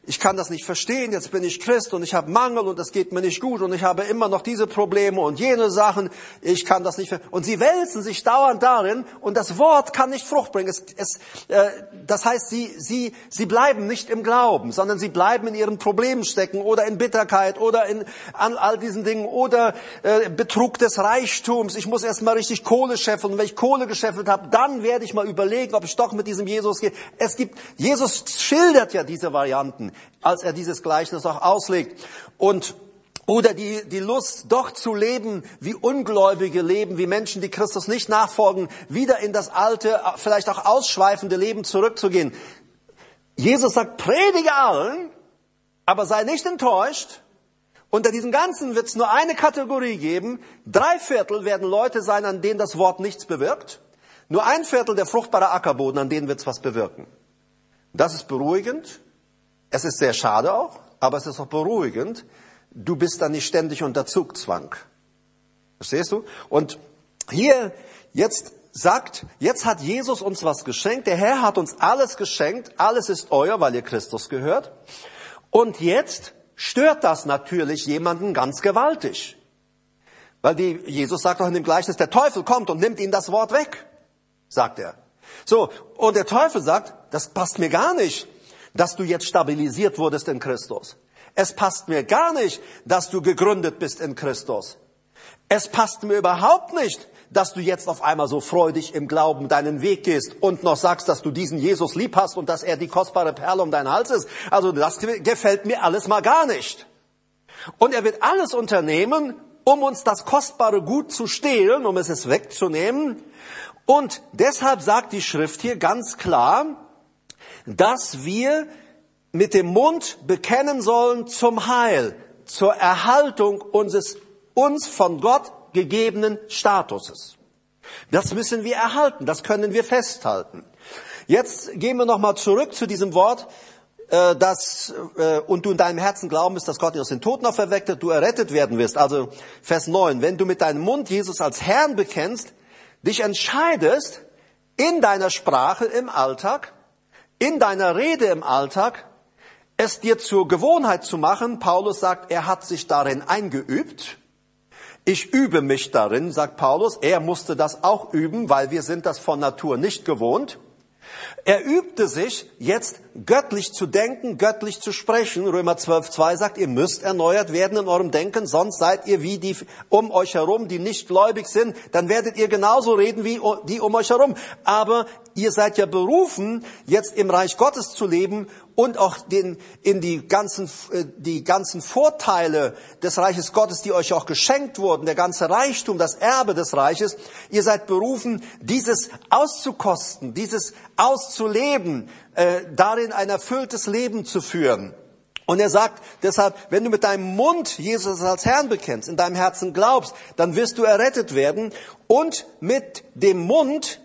ich kann das nicht verstehen, jetzt bin ich Christ und ich habe Mangel und es geht mir nicht gut und ich habe immer noch diese Probleme und jene Sachen, ich kann das nicht verstehen. Und sie wälzen sich dauernd darin und das Wort kann nicht Frucht bringen. Es, es, äh, das heißt, sie, sie, sie bleiben nicht im Glauben, sondern sie bleiben in ihren Problemen stecken oder in Bitterkeit oder in an all diesen Dingen oder äh, Betrug des Reichtums. Ich muss erst mal richtig Kohle scheffeln und wenn ich Kohle gescheffelt habe, dann werde ich mal überlegen, ob ich doch mit diesem Jesus gehe. Es gibt, Jesus schildert ja diese Varianten, als er dieses Gleichnis auch auslegt. Und oder die, die Lust, doch zu leben, wie Ungläubige leben, wie Menschen, die Christus nicht nachfolgen, wieder in das alte, vielleicht auch ausschweifende Leben zurückzugehen. Jesus sagt, predige allen, aber sei nicht enttäuscht. Unter diesem Ganzen wird es nur eine Kategorie geben. Drei Viertel werden Leute sein, an denen das Wort nichts bewirkt. Nur ein Viertel der fruchtbare Ackerboden, an denen wird es was bewirken. Das ist beruhigend. Es ist sehr schade auch, aber es ist auch beruhigend. Du bist dann nicht ständig unter Zugzwang. Verstehst du? Und hier jetzt sagt, jetzt hat Jesus uns was geschenkt. Der Herr hat uns alles geschenkt. Alles ist euer, weil ihr Christus gehört. Und jetzt stört das natürlich jemanden ganz gewaltig. Weil die, Jesus sagt doch in dem Gleichnis, der Teufel kommt und nimmt ihnen das Wort weg, sagt er. So, und der Teufel sagt, das passt mir gar nicht, dass du jetzt stabilisiert wurdest in Christus. Es passt mir gar nicht, dass du gegründet bist in Christus. Es passt mir überhaupt nicht, dass du jetzt auf einmal so freudig im Glauben deinen Weg gehst und noch sagst, dass du diesen Jesus lieb hast und dass er die kostbare Perle um deinen Hals ist. Also das gefällt mir alles mal gar nicht. Und er wird alles unternehmen, um uns das kostbare Gut zu stehlen, um es wegzunehmen. Und deshalb sagt die Schrift hier ganz klar, dass wir mit dem Mund bekennen sollen zum Heil, zur Erhaltung unseres uns von Gott gegebenen Statuses. Das müssen wir erhalten, das können wir festhalten. Jetzt gehen wir nochmal zurück zu diesem Wort, äh, dass äh, und du in deinem Herzen glauben wirst, dass Gott ihn aus den Toten auferweckt hat, du errettet werden wirst. Also Vers neun, wenn du mit deinem Mund Jesus als Herrn bekennst, dich entscheidest, in deiner Sprache im Alltag, in deiner Rede im Alltag, es dir zur Gewohnheit zu machen. Paulus sagt, er hat sich darin eingeübt. Ich übe mich darin, sagt Paulus. Er musste das auch üben, weil wir sind das von Natur nicht gewohnt. Er übte sich, jetzt göttlich zu denken, göttlich zu sprechen. Römer zwölf zwei sagt, ihr müsst erneuert werden in eurem Denken, sonst seid ihr wie die um euch herum, die nicht gläubig sind. Dann werdet ihr genauso reden wie die um euch herum. Aber ihr seid ja berufen, jetzt im Reich Gottes zu leben und auch den, in die ganzen, die ganzen Vorteile des Reiches Gottes, die euch auch geschenkt wurden, der ganze Reichtum, das Erbe des Reiches. Ihr seid berufen, dieses auszukosten, dieses auszuleben, äh, darin ein erfülltes Leben zu führen. Und er sagt deshalb, wenn du mit deinem Mund Jesus als Herrn bekennst, in deinem Herzen glaubst, dann wirst du errettet werden. Und mit dem Mund,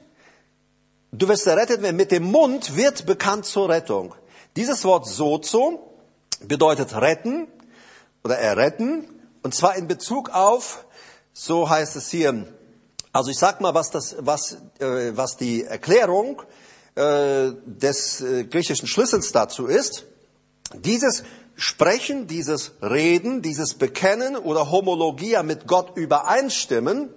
du wirst errettet werden, mit dem Mund wird bekannt zur Rettung. Dieses Wort sozo bedeutet retten oder erretten, und zwar in Bezug auf, so heißt es hier, also ich sag mal, was das, was, äh, was die Erklärung äh, des äh, griechischen Schlüssels dazu ist. Dieses Sprechen, dieses Reden, dieses Bekennen oder Homologia mit Gott übereinstimmen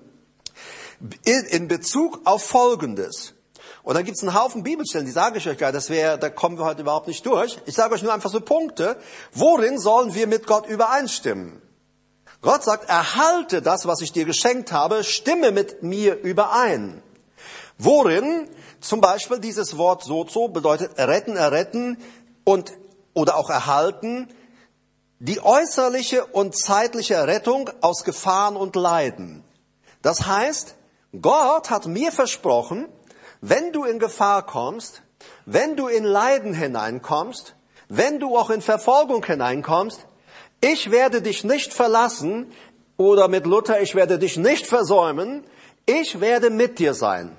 in, in Bezug auf Folgendes. Und dann gibt es einen Haufen Bibelstellen, die sage ich euch gar nicht, das wäre, da kommen wir heute überhaupt nicht durch. Ich sage euch nur einfach so Punkte. Worin sollen wir mit Gott übereinstimmen? Gott sagt, erhalte das, was ich dir geschenkt habe, stimme mit mir überein. Worin? Zum Beispiel dieses Wort sozo bedeutet retten, erretten und oder auch erhalten, die äußerliche und zeitliche Errettung aus Gefahren und Leiden. Das heißt, Gott hat mir versprochen, wenn du in Gefahr kommst, wenn du in Leiden hineinkommst, wenn du auch in Verfolgung hineinkommst, ich werde dich nicht verlassen, oder mit Luther, ich werde dich nicht versäumen, ich werde mit dir sein.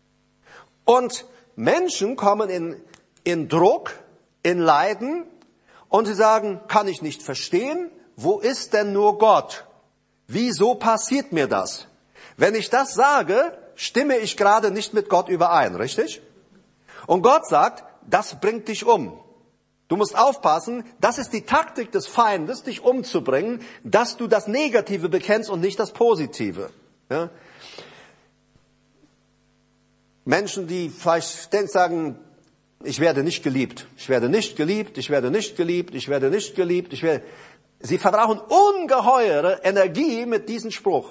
Und Menschen kommen in, in Druck, in Leiden, und sie sagen, kann ich nicht verstehen, wo ist denn nur Gott? Wieso passiert mir das? Wenn ich das sage, stimme ich gerade nicht mit Gott überein, richtig? Und Gott sagt, das bringt dich um. Du musst aufpassen, das ist die Taktik des Feindes, dich umzubringen, dass du das Negative bekennst und nicht das Positive. Ja? Menschen, die vielleicht sagen, ich werde nicht geliebt, ich werde nicht geliebt, ich werde nicht geliebt, ich werde nicht geliebt, ich werde... Sie verbrauchen ungeheure Energie mit diesem Spruch.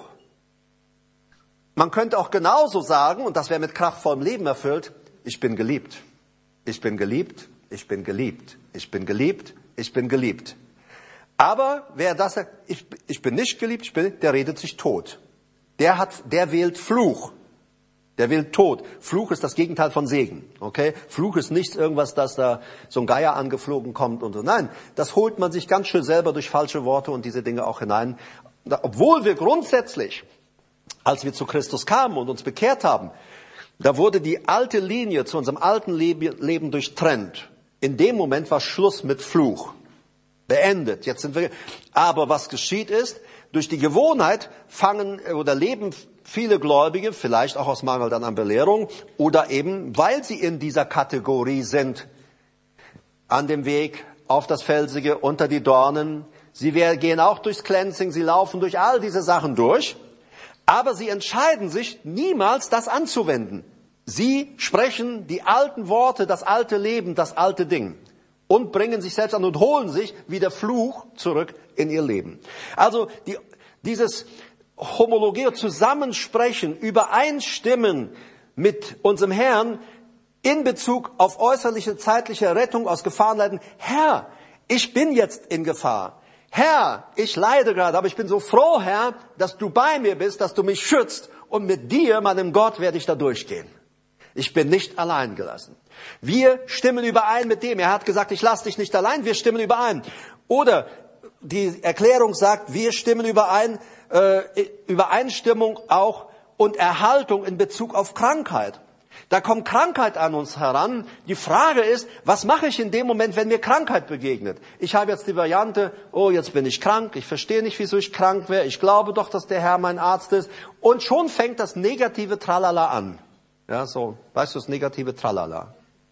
Man könnte auch genauso sagen, und das wäre mit kraftvollem Leben erfüllt, ich bin geliebt, ich bin geliebt, ich bin geliebt, ich bin geliebt, ich bin geliebt. Aber wer das sagt, ich, ich bin nicht geliebt, ich bin, der redet sich tot. Der hat, der wählt Fluch. Der will Tod. Fluch ist das Gegenteil von Segen. Okay? Fluch ist nichts irgendwas, dass da so ein Geier angeflogen kommt und so. Nein, das holt man sich ganz schön selber durch falsche Worte und diese Dinge auch hinein. Obwohl wir grundsätzlich, als wir zu Christus kamen und uns bekehrt haben, da wurde die alte Linie zu unserem alten Leben durchtrennt. In dem Moment war Schluss mit Fluch. Beendet. Jetzt sind wir. Aber was geschieht ist, durch die Gewohnheit fangen oder leben viele Gläubige, vielleicht auch aus Mangel dann an Belehrung oder eben, weil sie in dieser Kategorie sind, an dem Weg auf das Felsige, unter die Dornen. Sie gehen auch durchs Cleansing, sie laufen durch all diese Sachen durch, aber sie entscheiden sich niemals, das anzuwenden. Sie sprechen die alten Worte, das alte Leben, das alte Ding und bringen sich selbst an und holen sich wieder Fluch zurück in ihr Leben. Also die, dieses Homologie, Zusammensprechen, Übereinstimmen mit unserem Herrn in Bezug auf äußerliche, zeitliche Rettung aus Gefahrenleiten. Herr, ich bin jetzt in Gefahr. Herr, ich leide gerade, aber ich bin so froh, Herr, dass du bei mir bist, dass du mich schützt und mit dir, meinem Gott, werde ich da durchgehen. Ich bin nicht allein gelassen. Wir stimmen überein mit dem. Er hat gesagt, ich lasse dich nicht allein, wir stimmen überein. Oder die Erklärung sagt, wir stimmen überein, äh, Übereinstimmung auch und Erhaltung in Bezug auf Krankheit. Da kommt Krankheit an uns heran. Die Frage ist, was mache ich in dem Moment, wenn mir Krankheit begegnet? Ich habe jetzt die Variante, oh, jetzt bin ich krank, ich verstehe nicht, wieso ich krank wäre, ich glaube doch, dass der Herr mein Arzt ist. Und schon fängt das negative Tralala an. Ja, so, weißt du, das negative Tralala.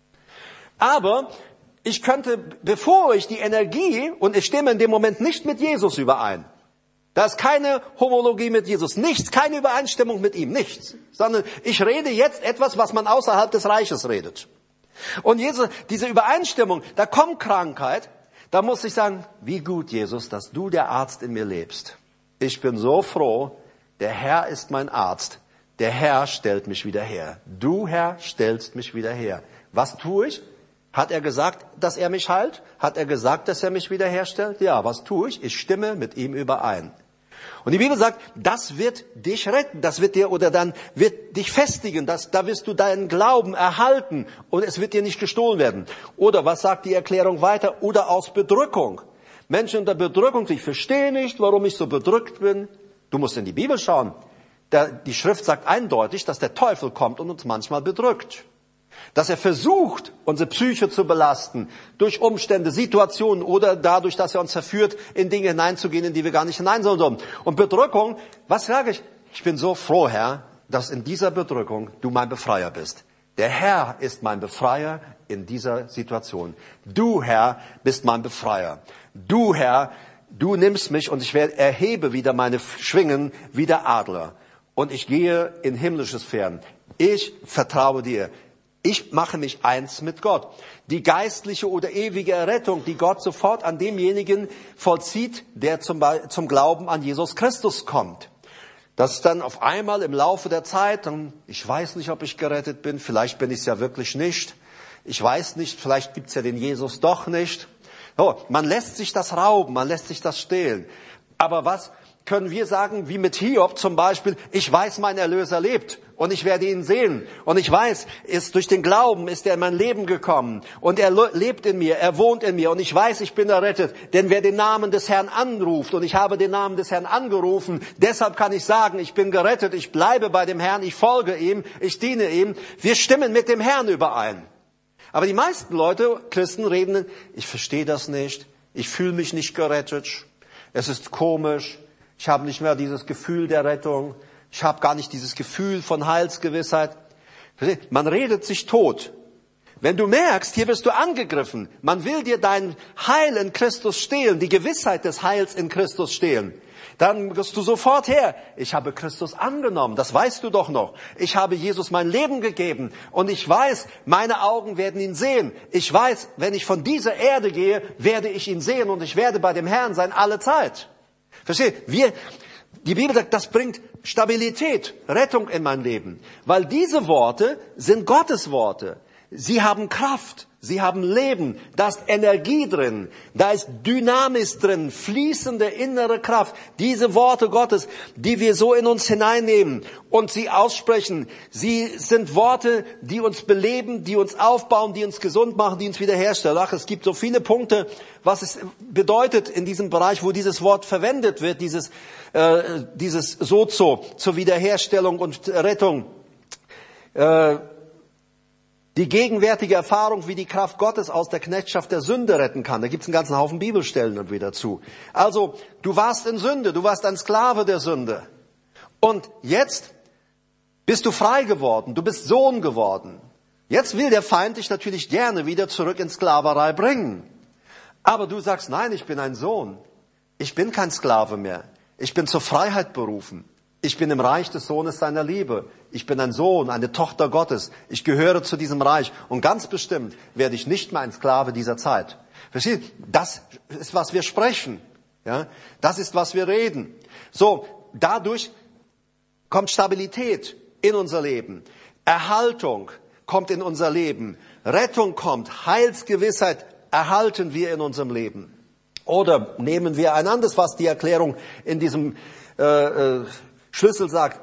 Aber ich könnte, bevor ich die Energie, und ich stimme in dem Moment nicht mit Jesus überein, da ist keine Homologie mit Jesus, nichts, keine Übereinstimmung mit ihm, nichts. Sondern ich rede jetzt etwas, was man außerhalb des Reiches redet. Und Jesus, diese Übereinstimmung, da kommt Krankheit, da muss ich sagen, wie gut, Jesus, dass du der Arzt in mir lebst. Ich bin so froh, der Herr ist mein Arzt. Der Herr stellt mich wieder her. Du, Herr, stellst mich wieder her. Was tue ich? Hat er gesagt, dass er mich heilt? Hat er gesagt, dass er mich wiederherstellt? Ja, was tue ich? Ich stimme mit ihm überein. Und die Bibel sagt, das wird dich retten, das wird dir oder dann wird dich festigen, das, da wirst du deinen Glauben erhalten und es wird dir nicht gestohlen werden. Oder was sagt die Erklärung weiter? Oder aus Bedrückung. Menschen unter Bedrückung, ich verstehe nicht, warum ich so bedrückt bin. Du musst in die Bibel schauen. Der, die Schrift sagt eindeutig, dass der Teufel kommt und uns manchmal bedrückt. Dass er versucht, unsere Psyche zu belasten, durch Umstände, Situationen oder dadurch, dass er uns verführt, in Dinge hineinzugehen, in die wir gar nicht hinein sollen. Und Bedrückung, was sage ich? Ich bin so froh, Herr, dass in dieser Bedrückung du mein Befreier bist. Der Herr ist mein Befreier in dieser Situation. Du, Herr, bist mein Befreier. Du, Herr, du nimmst mich und ich werde, erhebe wieder meine Schwingen wie der Adler. Und ich gehe in himmlische Sphären. Ich vertraue dir. Ich mache mich eins mit Gott. Die geistliche oder ewige Errettung, die Gott sofort an demjenigen vollzieht, der zum, zum Glauben an Jesus Christus kommt. Das ist dann auf einmal im Laufe der Zeit, dann, ich weiß nicht, ob ich gerettet bin, vielleicht bin ich es ja wirklich nicht. Ich weiß nicht, vielleicht gibt's ja den Jesus doch nicht. Oh, man lässt sich das rauben, man lässt sich das stehlen. Aber was können wir sagen, wie mit Hiob zum Beispiel, ich weiß, mein Erlöser lebt und ich werde ihn sehen. Und ich weiß, ist durch den Glauben ist er in mein Leben gekommen und er lebt in mir, er wohnt in mir und ich weiß, ich bin errettet. Denn wer den Namen des Herrn anruft und ich habe den Namen des Herrn angerufen, deshalb kann ich sagen, ich bin gerettet, ich bleibe bei dem Herrn, ich folge ihm, ich diene ihm. Wir stimmen mit dem Herrn überein. Aber die meisten Leute, Christen, reden, ich verstehe das nicht, ich fühle mich nicht gerettet, es ist komisch. Ich habe nicht mehr dieses Gefühl der Rettung. Ich habe gar nicht dieses Gefühl von Heilsgewissheit. Man redet sich tot. wenn du merkst, hier wirst du angegriffen, man will dir dein Heil in Christus stehlen, die Gewissheit des Heils in Christus stehlen, dann wirst du sofort her. Ich habe Christus angenommen, das weißt du doch noch. Ich habe Jesus mein Leben gegeben und ich weiß, meine Augen werden ihn sehen. Ich weiß, wenn ich von dieser Erde gehe, werde ich ihn sehen und ich werde bei dem Herrn sein alle Zeit. Versteht? Wir, die Bibel sagt, das bringt Stabilität, Rettung in mein Leben. Weil diese Worte sind Gottes Worte. Sie haben Kraft, sie haben Leben, da ist Energie drin, da ist Dynamis drin, fließende innere Kraft. Diese Worte Gottes, die wir so in uns hineinnehmen und sie aussprechen, sie sind Worte, die uns beleben, die uns aufbauen, die uns gesund machen, die uns wiederherstellen. Ach, es gibt so viele Punkte, was es bedeutet in diesem Bereich, wo dieses Wort verwendet wird, dieses, äh, dieses Sozo zur Wiederherstellung und Rettung. Äh, Die gegenwärtige Erfahrung, wie die Kraft Gottes aus der Knechtschaft der Sünde retten kann. Da gibt es einen ganzen Haufen Bibelstellen und wieder zu. Also, du warst in Sünde, du warst ein Sklave der Sünde. Und jetzt bist du frei geworden, du bist Sohn geworden. Jetzt will der Feind dich natürlich gerne wieder zurück in Sklaverei bringen. Aber du sagst, nein, ich bin ein Sohn. Ich bin kein Sklave mehr. Ich bin zur Freiheit berufen. Ich bin im Reich des Sohnes seiner Liebe. Ich bin ein Sohn, eine Tochter Gottes. Ich gehöre zu diesem Reich. Und ganz bestimmt werde ich nicht mehr ein Sklave dieser Zeit. Versteht? Das ist, was wir sprechen. Ja? Das ist, was wir reden. So, dadurch kommt Stabilität in unser Leben. Erhaltung kommt in unser Leben. Rettung kommt. Heilsgewissheit erhalten wir in unserem Leben. Oder nehmen wir ein anderes, was die Erklärung in diesem äh, äh, Schlüssel sagt,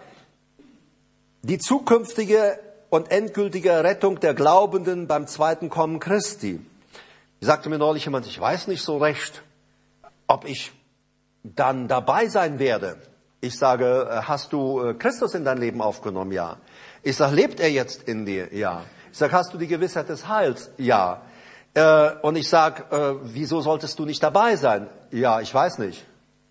die zukünftige und endgültige Rettung der Glaubenden beim zweiten Kommen Christi. Sagte mir neulich jemand, ich weiß nicht so recht, ob ich dann dabei sein werde. Ich sage, hast du Christus in dein Leben aufgenommen? Ja. Ich sage, lebt er jetzt in dir? Ja. Ich sage, hast du die Gewissheit des Heils? Ja. Und ich sage, wieso solltest du nicht dabei sein? Ja, ich weiß nicht.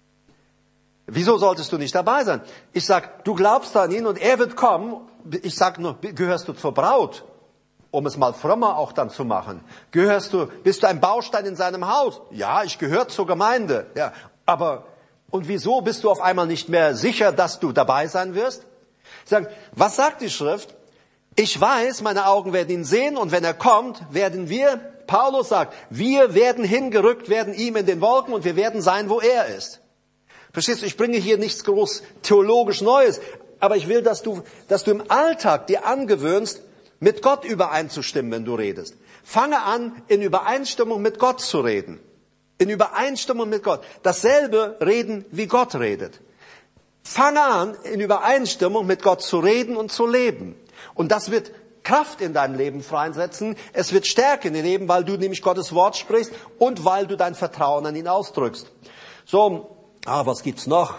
Wieso solltest du nicht dabei sein? Ich sag, du glaubst an ihn und er wird kommen. Ich sag nur, gehörst du zur Braut? Um es mal frommer auch dann zu machen. Gehörst du, bist du ein Baustein in seinem Haus? Ja, ich gehöre zur Gemeinde. Ja, aber, und wieso bist du auf einmal nicht mehr sicher, dass du dabei sein wirst? Ich sag, was sagt die Schrift? Ich weiß, meine Augen werden ihn sehen und wenn er kommt, werden wir, Paulus sagt, wir werden hingerückt werden ihm in den Wolken und wir werden sein, wo er ist. Verstehst du, ich bringe hier nichts groß theologisch Neues, aber ich will, dass du, dass du im Alltag dir angewöhnst, mit Gott übereinzustimmen, wenn du redest. Fange an, in Übereinstimmung mit Gott zu reden. In Übereinstimmung mit Gott. Dasselbe reden, wie Gott redet. Fange an, in Übereinstimmung mit Gott zu reden und zu leben. Und das wird Kraft in deinem Leben freisetzen. Es wird Stärke in deinem Leben, weil du nämlich Gottes Wort sprichst und weil du dein Vertrauen an ihn ausdrückst. So, Ah, was gibt's noch?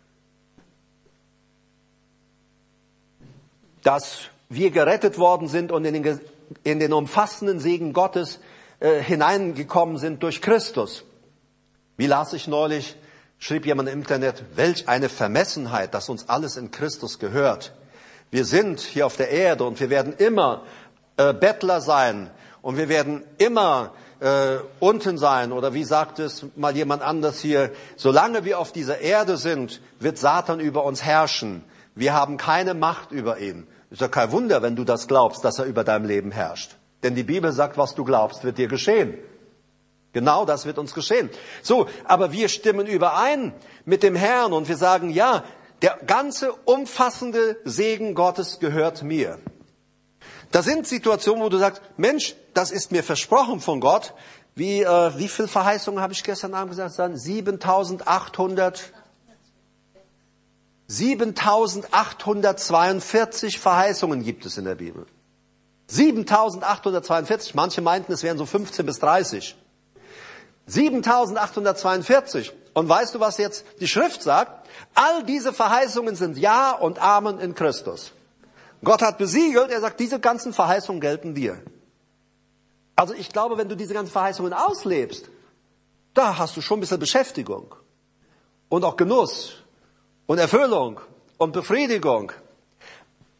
Dass wir gerettet worden sind und in den, in den umfassenden Segen Gottes äh, hineingekommen sind durch Christus. Wie las ich neulich, schrieb jemand im Internet, welch eine Vermessenheit, dass uns alles in Christus gehört. Wir sind hier auf der Erde und wir werden immer äh, Bettler sein und wir werden immer Äh, unten sein, oder wie sagt es mal jemand anders hier, solange wir auf dieser Erde sind, wird Satan über uns herrschen. Wir haben keine Macht über ihn. Ist ja kein Wunder, wenn du das glaubst, dass er über deinem Leben herrscht. Denn die Bibel sagt, was du glaubst, wird dir geschehen. Genau das wird uns geschehen. So, aber wir stimmen überein mit dem Herrn und wir sagen, ja, der ganze umfassende Segen Gottes gehört mir. Da sind Situationen, wo du sagst, Mensch, das ist mir versprochen von Gott. Wie, äh, wie viel Verheißungen habe ich gestern Abend gesagt? siebentausendachthundert, siebentausendachthundertzweiundvierzig Verheißungen gibt es in der Bibel. siebentausendachthundertzweiundvierzig, manche meinten, es wären so fünfzehn bis dreißig. siebentausendachthundertzweiundvierzig. Und weißt du, was jetzt die Schrift sagt? All diese Verheißungen sind Ja und Amen in Christus. Gott hat besiegelt, er sagt, diese ganzen Verheißungen gelten dir. Also ich glaube, wenn du diese ganzen Verheißungen auslebst, da hast du schon ein bisschen Beschäftigung und auch Genuss und Erfüllung und Befriedigung.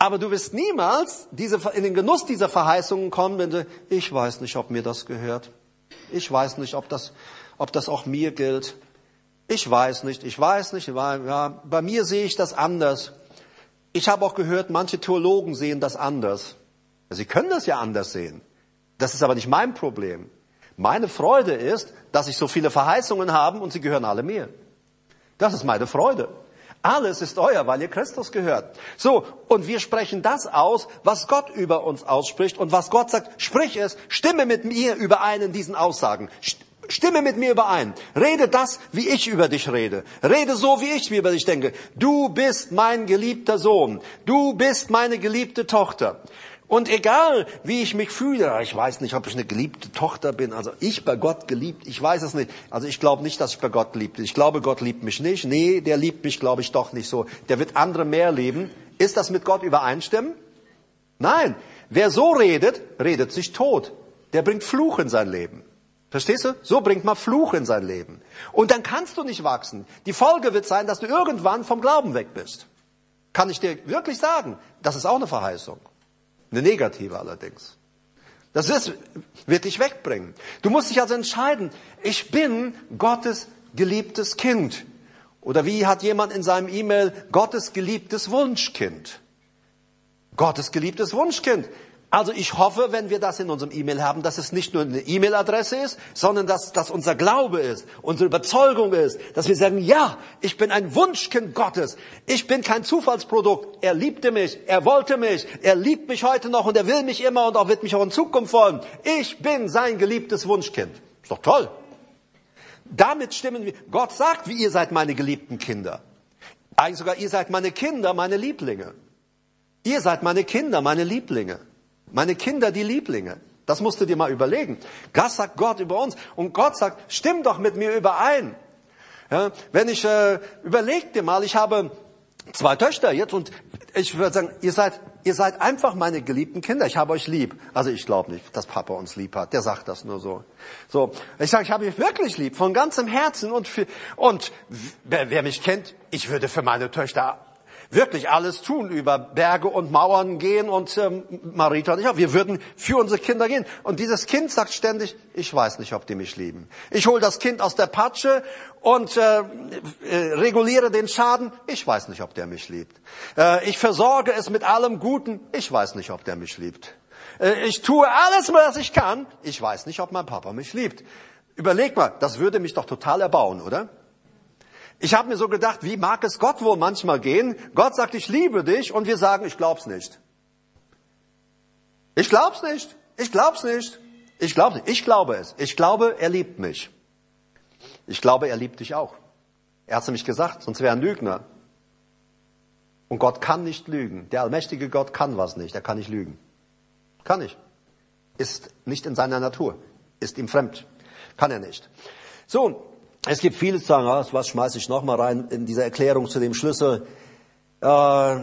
Aber du wirst niemals diese, in den Genuss dieser Verheißungen kommen, wenn du, ich weiß nicht, ob mir das gehört. Ich weiß nicht, ob das, ob das auch mir gilt. Ich weiß nicht, ich weiß nicht, ja, bei mir sehe ich das anders. Ich habe auch gehört, manche Theologen sehen das anders. Sie können das ja anders sehen. Das ist aber nicht mein Problem. Meine Freude ist, dass ich so viele Verheißungen habe und sie gehören alle mir. Das ist meine Freude. Alles ist euer, weil ihr Christus gehört. So, und wir sprechen das aus, was Gott über uns ausspricht und was Gott sagt, sprich es, stimme mit mir überein in diesen Aussagen. Stimme mit mir überein. Rede das, wie ich über dich rede. Rede so, wie ich über dich denke. Du bist mein geliebter Sohn. Du bist meine geliebte Tochter. Und egal, wie ich mich fühle, ich weiß nicht, ob ich eine geliebte Tochter bin, also ich bei Gott geliebt, ich weiß es nicht. Also ich glaube nicht, dass ich bei Gott geliebt bin. Ich glaube, Gott liebt mich nicht. Nee, der liebt mich, glaube ich, doch nicht so. Der wird andere mehr lieben. Ist das mit Gott übereinstimmen? Nein. Wer so redet, redet sich tot. Der bringt Fluch in sein Leben. Verstehst du? So bringt man Fluch in sein Leben. Und dann kannst du nicht wachsen. Die Folge wird sein, dass du irgendwann vom Glauben weg bist. Kann ich dir wirklich sagen. Das ist auch eine Verheißung. Eine negative allerdings. Das ist, wird dich wegbringen. Du musst dich also entscheiden, ich bin Gottes geliebtes Kind. Oder wie hat jemand in seinem E-Mail, Gottes geliebtes Wunschkind. Gottes geliebtes Wunschkind. Also ich hoffe, wenn wir das in unserem E-Mail haben, dass es nicht nur eine E-Mail-Adresse ist, sondern dass das unser Glaube ist, unsere Überzeugung ist, dass wir sagen, ja, ich bin ein Wunschkind Gottes. Ich bin kein Zufallsprodukt. Er liebte mich, er wollte mich, er liebt mich heute noch und er will mich immer und auch wird mich auch in Zukunft wollen. Ich bin sein geliebtes Wunschkind. Ist doch toll. Damit stimmen wir. Gott sagt, wie ihr seid meine geliebten Kinder. Eigentlich sogar, ihr seid meine Kinder, meine Lieblinge. Ihr seid meine Kinder, meine Lieblinge. Meine Kinder, die Lieblinge. Das musst du dir mal überlegen. Das sagt Gott über uns. Und Gott sagt, stimm doch mit mir überein. Ja, wenn ich, äh, überleg dir mal, ich habe zwei Töchter jetzt und ich würde sagen, ihr seid, ihr seid einfach meine geliebten Kinder. Ich habe euch lieb. Also ich glaube nicht, dass Papa uns lieb hat. Der sagt das nur so. So, ich sage, ich habe euch wirklich lieb, von ganzem Herzen und für, und wer, wer mich kennt, ich würde für meine Töchter wirklich alles tun, über Berge und Mauern gehen und ähm, Marita und ich auch. Wir würden für unsere Kinder gehen. Und dieses Kind sagt ständig, ich weiß nicht, ob die mich lieben. Ich hole das Kind aus der Patsche und äh, äh, reguliere den Schaden. Ich weiß nicht, ob der mich liebt. Äh, ich versorge es mit allem Guten. Ich weiß nicht, ob der mich liebt. Äh, ich tue alles, was ich kann. Ich weiß nicht, ob mein Papa mich liebt. Überleg mal, das würde mich doch total erbauen, oder? Ich habe mir so gedacht, wie mag es Gott wohl manchmal gehen? Gott sagt, ich liebe dich und wir sagen, ich glaub's nicht. Ich glaub's nicht. Ich glaub's nicht. Ich glaub's nicht. Ich glaube es. Ich glaube, er liebt mich. Ich glaube, er liebt dich auch. Er hat's nämlich gesagt, sonst wäre er ein Lügner. Und Gott kann nicht lügen. Der allmächtige Gott kann was nicht. Er kann nicht lügen. Kann nicht. Ist nicht in seiner Natur. Ist ihm fremd. Kann er nicht. So. Es gibt viele, die sagen, ah, was schmeiße ich noch mal rein in diese Erklärung zu dem Schlüssel. Äh,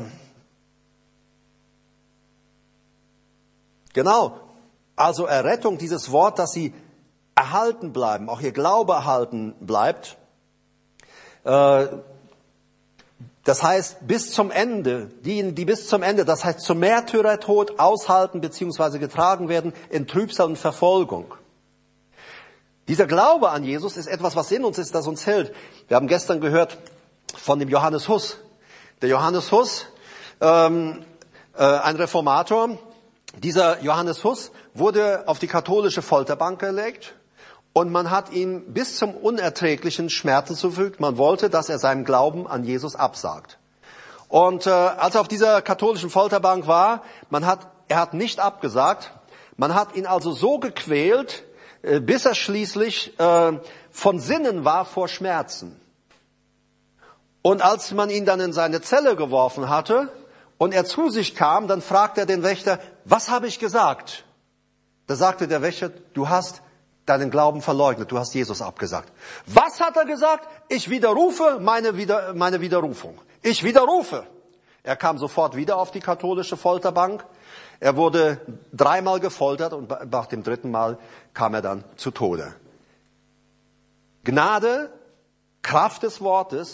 genau, also Errettung, dieses Wort, dass sie erhalten bleiben, auch ihr Glaube erhalten bleibt. Äh, das heißt, bis zum Ende, die, die bis zum Ende, das heißt zum Märtyrertod aushalten bzw. getragen werden in Trübsal und Verfolgung. Dieser Glaube an Jesus ist etwas, was in uns ist, das uns hält. Wir haben gestern gehört von dem Johannes Huss. Der Johannes Huss, ähm, äh, ein Reformator, dieser Johannes Huss wurde auf die katholische Folterbank gelegt und man hat ihm bis zum unerträglichen Schmerzen zugefügt. Man wollte, dass er seinem Glauben an Jesus absagt. Und äh, als er auf dieser katholischen Folterbank war, man hat, er hat nicht abgesagt. Man hat ihn also so gequält, bis er schließlich äh, von Sinnen war vor Schmerzen. Und als man ihn dann in seine Zelle geworfen hatte und er zu sich kam, dann fragte er den Wächter, was habe ich gesagt? Da sagte der Wächter, du hast deinen Glauben verleugnet, du hast Jesus abgesagt. Was hat er gesagt? Ich widerrufe meine, Wider, meine Widerrufung. Ich widerrufe. Er kam sofort wieder auf die katholische Folterbank. Er wurde dreimal gefoltert und nach dem dritten Mal kam er dann zu Tode. Gnade, Kraft des Wortes,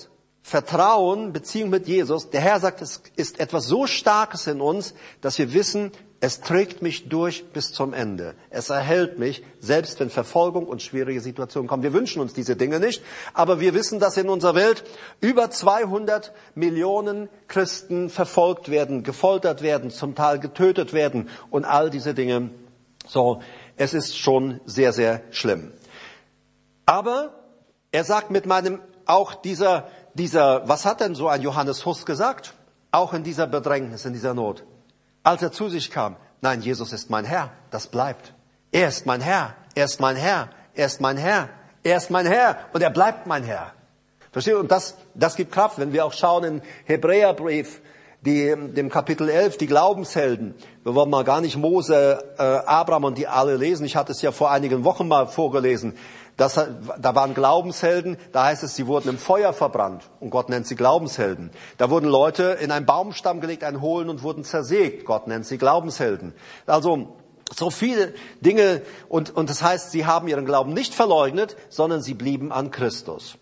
Vertrauen, Beziehung mit Jesus, der Herr sagt, es ist etwas so Starkes in uns, dass wir wissen, es trägt mich durch bis zum Ende. Es erhält mich, selbst wenn Verfolgung und schwierige Situationen kommen. Wir wünschen uns diese Dinge nicht, aber wir wissen, dass in unserer Welt über zweihundert Millionen Christen verfolgt werden, gefoltert werden, zum Teil getötet werden und all diese Dinge. So, es ist schon sehr, sehr schlimm. Aber er sagt mit meinem, auch dieser, dieser, was hat denn so ein Johannes Huss gesagt? Auch in dieser Bedrängnis, in dieser Not. Als er zu sich kam, nein, Jesus ist mein Herr, das bleibt. Er ist mein Herr, er ist mein Herr, er ist mein Herr, er ist mein Herr und er bleibt mein Herr. Versteht ihr? Und das, das gibt Kraft, wenn wir auch schauen in Hebräerbrief, die, dem Kapitel elf, die Glaubenshelden. Wir wollen mal gar nicht Mose, äh, Abraham und die alle lesen. Ich hatte es ja vor einigen Wochen mal vorgelesen. Das, da waren Glaubenshelden, da heißt es, sie wurden im Feuer verbrannt und Gott nennt sie Glaubenshelden. Da wurden Leute in einen Baumstamm gelegt, einen Hohlen und wurden zersägt. Gott nennt sie Glaubenshelden. Also so viele Dinge und, und das heißt, sie haben ihren Glauben nicht verleugnet, sondern sie blieben an Christus.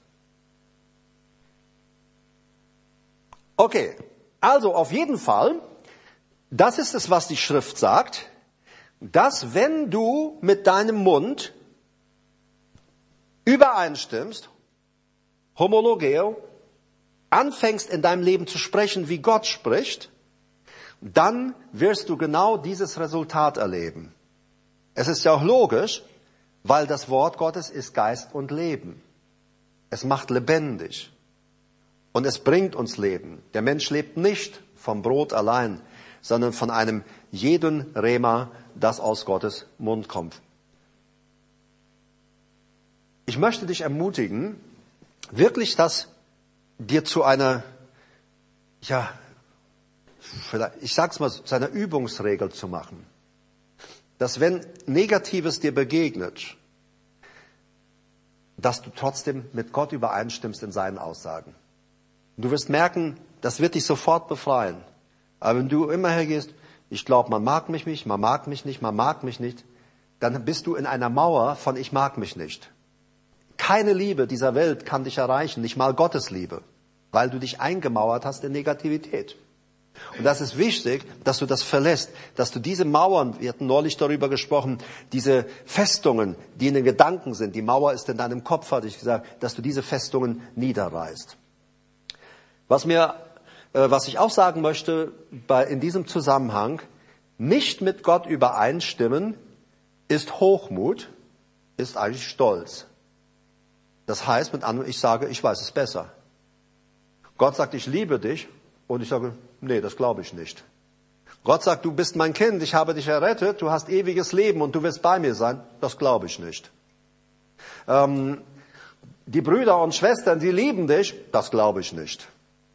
Okay, also auf jeden Fall, das ist es, was die Schrift sagt, dass wenn du mit deinem Mund übereinstimmst, homologeo, anfängst in deinem Leben zu sprechen, wie Gott spricht, dann wirst du genau dieses Resultat erleben. Es ist ja auch logisch, weil das Wort Gottes ist Geist und Leben. Es macht lebendig und es bringt uns Leben. Der Mensch lebt nicht vom Brot allein, sondern von einem jeden Rema, das aus Gottes Mund kommt. Ich möchte dich ermutigen, wirklich das dir zu einer, ja, ich sag's mal, zu einer Übungsregel zu machen. Dass wenn Negatives dir begegnet, dass du trotzdem mit Gott übereinstimmst in seinen Aussagen. Du wirst merken, das wird dich sofort befreien. Aber wenn du immer hergehst, ich glaube, man mag mich nicht, man mag mich nicht, man mag mich nicht, dann bist du in einer Mauer von ich mag mich nicht. Keine Liebe dieser Welt kann dich erreichen, nicht mal Gottes Liebe, weil du dich eingemauert hast in Negativität. Und das ist wichtig, dass du das verlässt, dass du diese Mauern, wir hatten neulich darüber gesprochen, diese Festungen, die in den Gedanken sind, die Mauer ist in deinem Kopf, hatte ich gesagt, dass du diese Festungen niederreißt. Was mir, äh, was ich auch sagen möchte, bei, in diesem Zusammenhang, nicht mit Gott übereinstimmen, ist Hochmut, ist eigentlich Stolz. Das heißt, mit anderen, ich sage, ich weiß es besser. Gott sagt, ich liebe dich. Und ich sage, nee, das glaube ich nicht. Gott sagt, du bist mein Kind, ich habe dich errettet, du hast ewiges Leben und du wirst bei mir sein. Das glaube ich nicht. Ähm, die Brüder und Schwestern, die lieben dich. Das glaube ich nicht.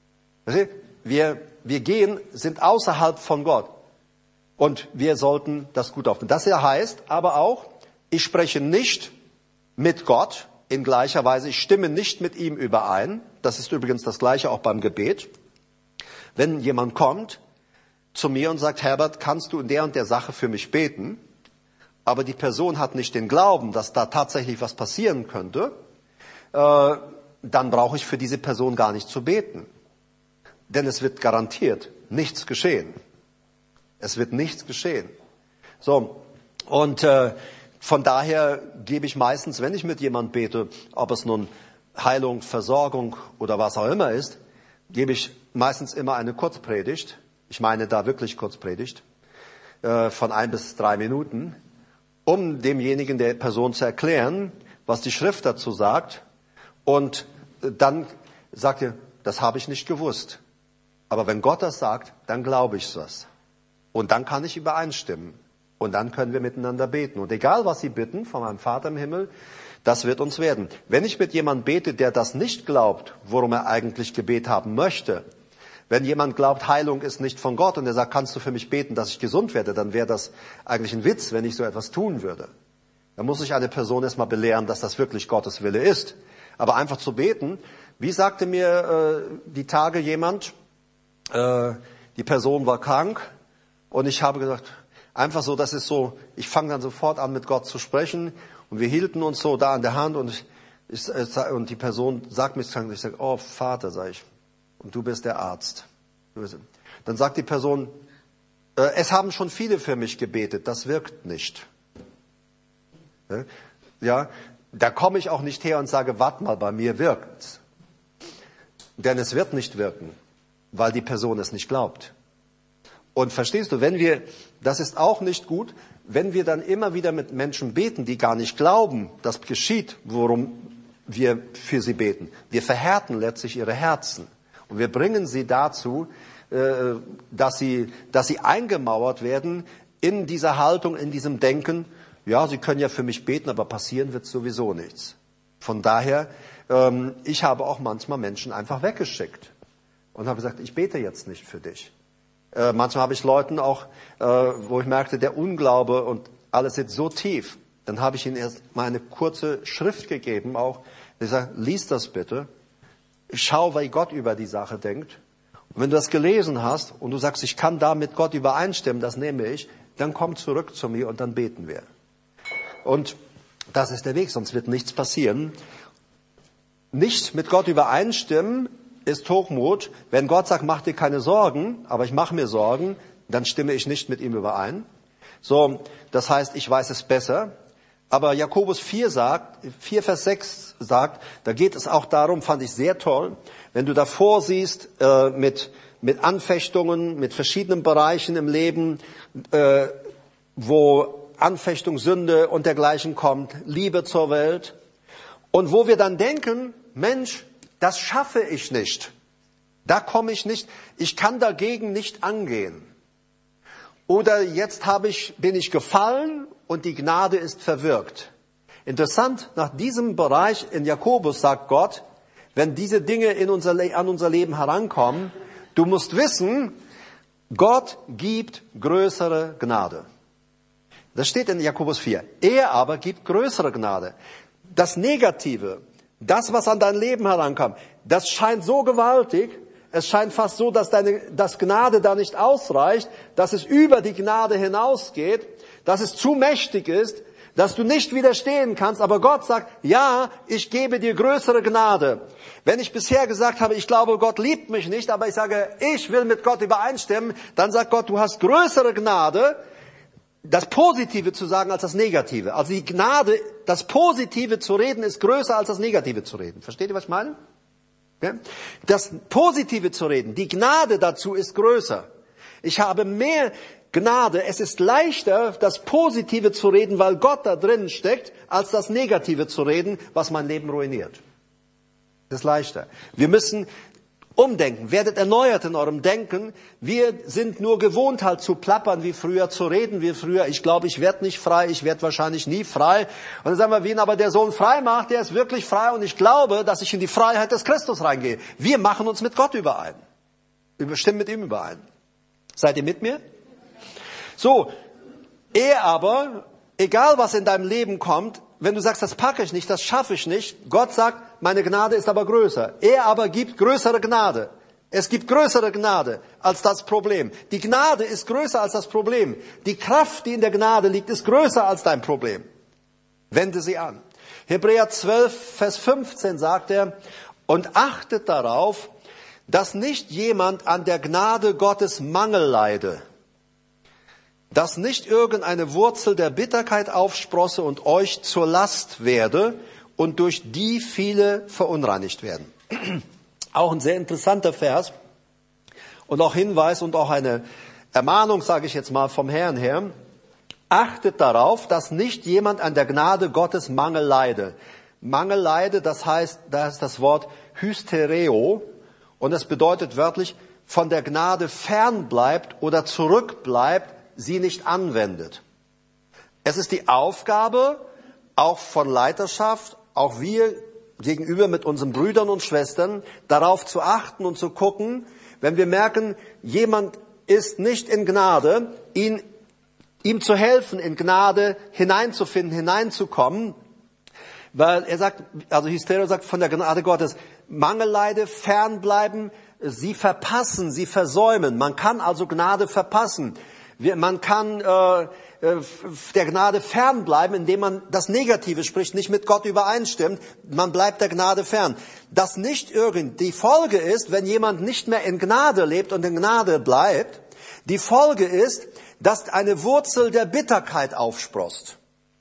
Wir, wir gehen, sind außerhalb von Gott. Und wir sollten das gut aufnehmen. Das hier heißt aber auch, ich spreche nicht mit Gott in gleicher Weise. Ich stimme nicht mit ihm überein. Das ist übrigens das Gleiche auch beim Gebet. Wenn jemand kommt zu mir und sagt, Herbert, kannst du in der und der Sache für mich beten? Aber die Person hat nicht den Glauben, dass da tatsächlich was passieren könnte, äh, dann brauche ich für diese Person gar nicht zu beten. Denn es wird garantiert nichts geschehen. Es wird nichts geschehen. So, und äh, von daher gebe ich meistens, wenn ich mit jemand bete, ob es nun Heilung, Versorgung oder was auch immer ist, gebe ich meistens immer eine Kurzpredigt. Ich meine da wirklich Kurzpredigt äh, von ein bis drei Minuten, um demjenigen, der Person zu erklären, was die Schrift dazu sagt. Und dann sagt er, das habe ich nicht gewusst. Aber wenn Gott das sagt, dann glaube ich das. Und dann kann ich übereinstimmen. Und dann können wir miteinander beten. Und egal, was Sie bitten von meinem Vater im Himmel, das wird uns werden. Wenn ich mit jemandem bete, der das nicht glaubt, worum er eigentlich Gebet haben möchte, wenn jemand glaubt, Heilung ist nicht von Gott und er sagt, kannst du für mich beten, dass ich gesund werde, dann wäre das eigentlich ein Witz, wenn ich so etwas tun würde. Dann muss ich eine Person erstmal belehren, dass das wirklich Gottes Wille ist. Aber einfach zu beten, wie sagte mir äh, die Tage jemand, äh, die Person war krank und ich habe gesagt, einfach so, das ist so, ich fange dann sofort an, mit Gott zu sprechen und wir hielten uns so da an der Hand und Ich, und die Person sagt mir, ich sage, oh Vater, sage ich, und du bist der Arzt. Dann sagt die Person, äh, es haben schon viele für mich gebetet, das wirkt nicht. Ja, da komme ich auch nicht her und sage, warte mal, bei mir wirkt's. Denn es wird nicht wirken, weil die Person es nicht glaubt. Und verstehst du, wenn wir, das ist auch nicht gut, wenn wir dann immer wieder mit Menschen beten, die gar nicht glauben, das geschieht, worum wir für sie beten. Wir verhärten letztlich ihre Herzen. Und wir bringen sie dazu, dass sie, dass sie eingemauert werden in dieser Haltung, in diesem Denken, ja, sie können ja für mich beten, aber passieren wird sowieso nichts. Von daher, ich habe auch manchmal Menschen einfach weggeschickt und habe gesagt, ich bete jetzt nicht für dich. Manchmal habe ich Leuten auch, wo ich merkte, der Unglaube und alles sitzt so tief, dann habe ich ihnen erst mal eine kurze Schrift gegeben, auch, ich sage, lies das bitte, schau, wie Gott über die Sache denkt. Und wenn du das gelesen hast und du sagst, ich kann da mit Gott übereinstimmen, das nehme ich, dann komm zurück zu mir und dann beten wir. Und das ist der Weg, sonst wird nichts passieren. Nicht mit Gott übereinstimmen ist Hochmut. Wenn Gott sagt, mach dir keine Sorgen, aber ich mache mir Sorgen, dann stimme ich nicht mit ihm überein. So, das heißt, ich weiß es besser. Aber Jakobus vier sagt, vier Vers sechs sagt, da geht es auch darum, fand ich sehr toll, wenn du davor siehst, äh, mit, mit Anfechtungen, mit verschiedenen Bereichen im Leben, äh, wo Anfechtung, Sünde und dergleichen kommt, Liebe zur Welt. Und wo wir dann denken, Mensch, das schaffe ich nicht. Da komme ich nicht, ich kann dagegen nicht angehen. Oder jetzt habe ich, bin ich gefallen und die Gnade ist verwirkt. Interessant, nach diesem Bereich in Jakobus sagt Gott, wenn diese Dinge in unser, an unser Leben herankommen, du musst wissen, Gott gibt größere Gnade. Das steht in Jakobus vier. Er aber gibt größere Gnade. Das Negative, das, was an dein Leben herankam, das scheint so gewaltig, es scheint fast so, dass deine, dass Gnade da nicht ausreicht, dass es über die Gnade hinausgeht, dass es zu mächtig ist, dass du nicht widerstehen kannst, aber Gott sagt, ja, ich gebe dir größere Gnade. Wenn ich bisher gesagt habe, ich glaube, Gott liebt mich nicht, aber ich sage, ich will mit Gott übereinstimmen, dann sagt Gott, du hast größere Gnade, das Positive zu sagen als das Negative. Also die Gnade, das Positive zu reden, ist größer als das Negative zu reden. Versteht ihr, was ich meine? Ja? Das Positive zu reden, die Gnade dazu ist größer. Ich habe mehr Gnade, es ist leichter, das Positive zu reden, weil Gott da drin steckt, als das Negative zu reden, was mein Leben ruiniert. Das ist leichter. Wir müssen umdenken, werdet erneuert in eurem Denken. Wir sind nur gewohnt halt zu plappern wie früher, zu reden wie früher. Ich glaube, ich werde nicht frei, ich werde wahrscheinlich nie frei. Und dann sagen wir, wen aber der Sohn frei macht, der ist wirklich frei und ich glaube, dass ich in die Freiheit des Christus reingehe. Wir machen uns mit Gott überein. Wir stimmen mit ihm überein. Seid ihr mit mir? So, er aber, egal was in deinem Leben kommt, wenn du sagst, das packe ich nicht, das schaffe ich nicht, Gott sagt, meine Gnade ist aber größer. Er aber gibt größere Gnade. Es gibt größere Gnade als das Problem. Die Gnade ist größer als das Problem. Die Kraft, die in der Gnade liegt, ist größer als dein Problem. Wende sie an. Hebräer zwölf, Vers fünfzehn sagt er, und achtet darauf, dass nicht jemand an der Gnade Gottes Mangel leide, dass nicht irgendeine Wurzel der Bitterkeit aufsprosse und euch zur Last werde und durch die viele verunreinigt werden. Auch ein sehr interessanter Vers und auch Hinweis und auch eine Ermahnung, sage ich jetzt mal vom Herrn her. Achtet darauf, dass nicht jemand an der Gnade Gottes Mangel leide. Mangel leide, das heißt, da ist das Wort hystereo und es bedeutet wörtlich, von der Gnade fern bleibt oder zurückbleibt, sie nicht anwendet. Es ist die Aufgabe, auch von Leiterschaft, auch wir gegenüber mit unseren Brüdern und Schwestern, darauf zu achten und zu gucken, wenn wir merken, jemand ist nicht in Gnade, ihn, ihm zu helfen, in Gnade hineinzufinden, hineinzukommen, weil er sagt, also Hysterio sagt von der Gnade Gottes, Mangelleide, fernbleiben, sie verpassen, sie versäumen. Man kann also Gnade verpassen. Man kann äh, der Gnade fernbleiben, indem man das Negative spricht, nicht mit Gott übereinstimmt. Man bleibt der Gnade fern. Das nicht irgend, die Folge ist, wenn jemand nicht mehr in Gnade lebt und in Gnade bleibt, die Folge ist, dass eine Wurzel der Bitterkeit aufsproßt.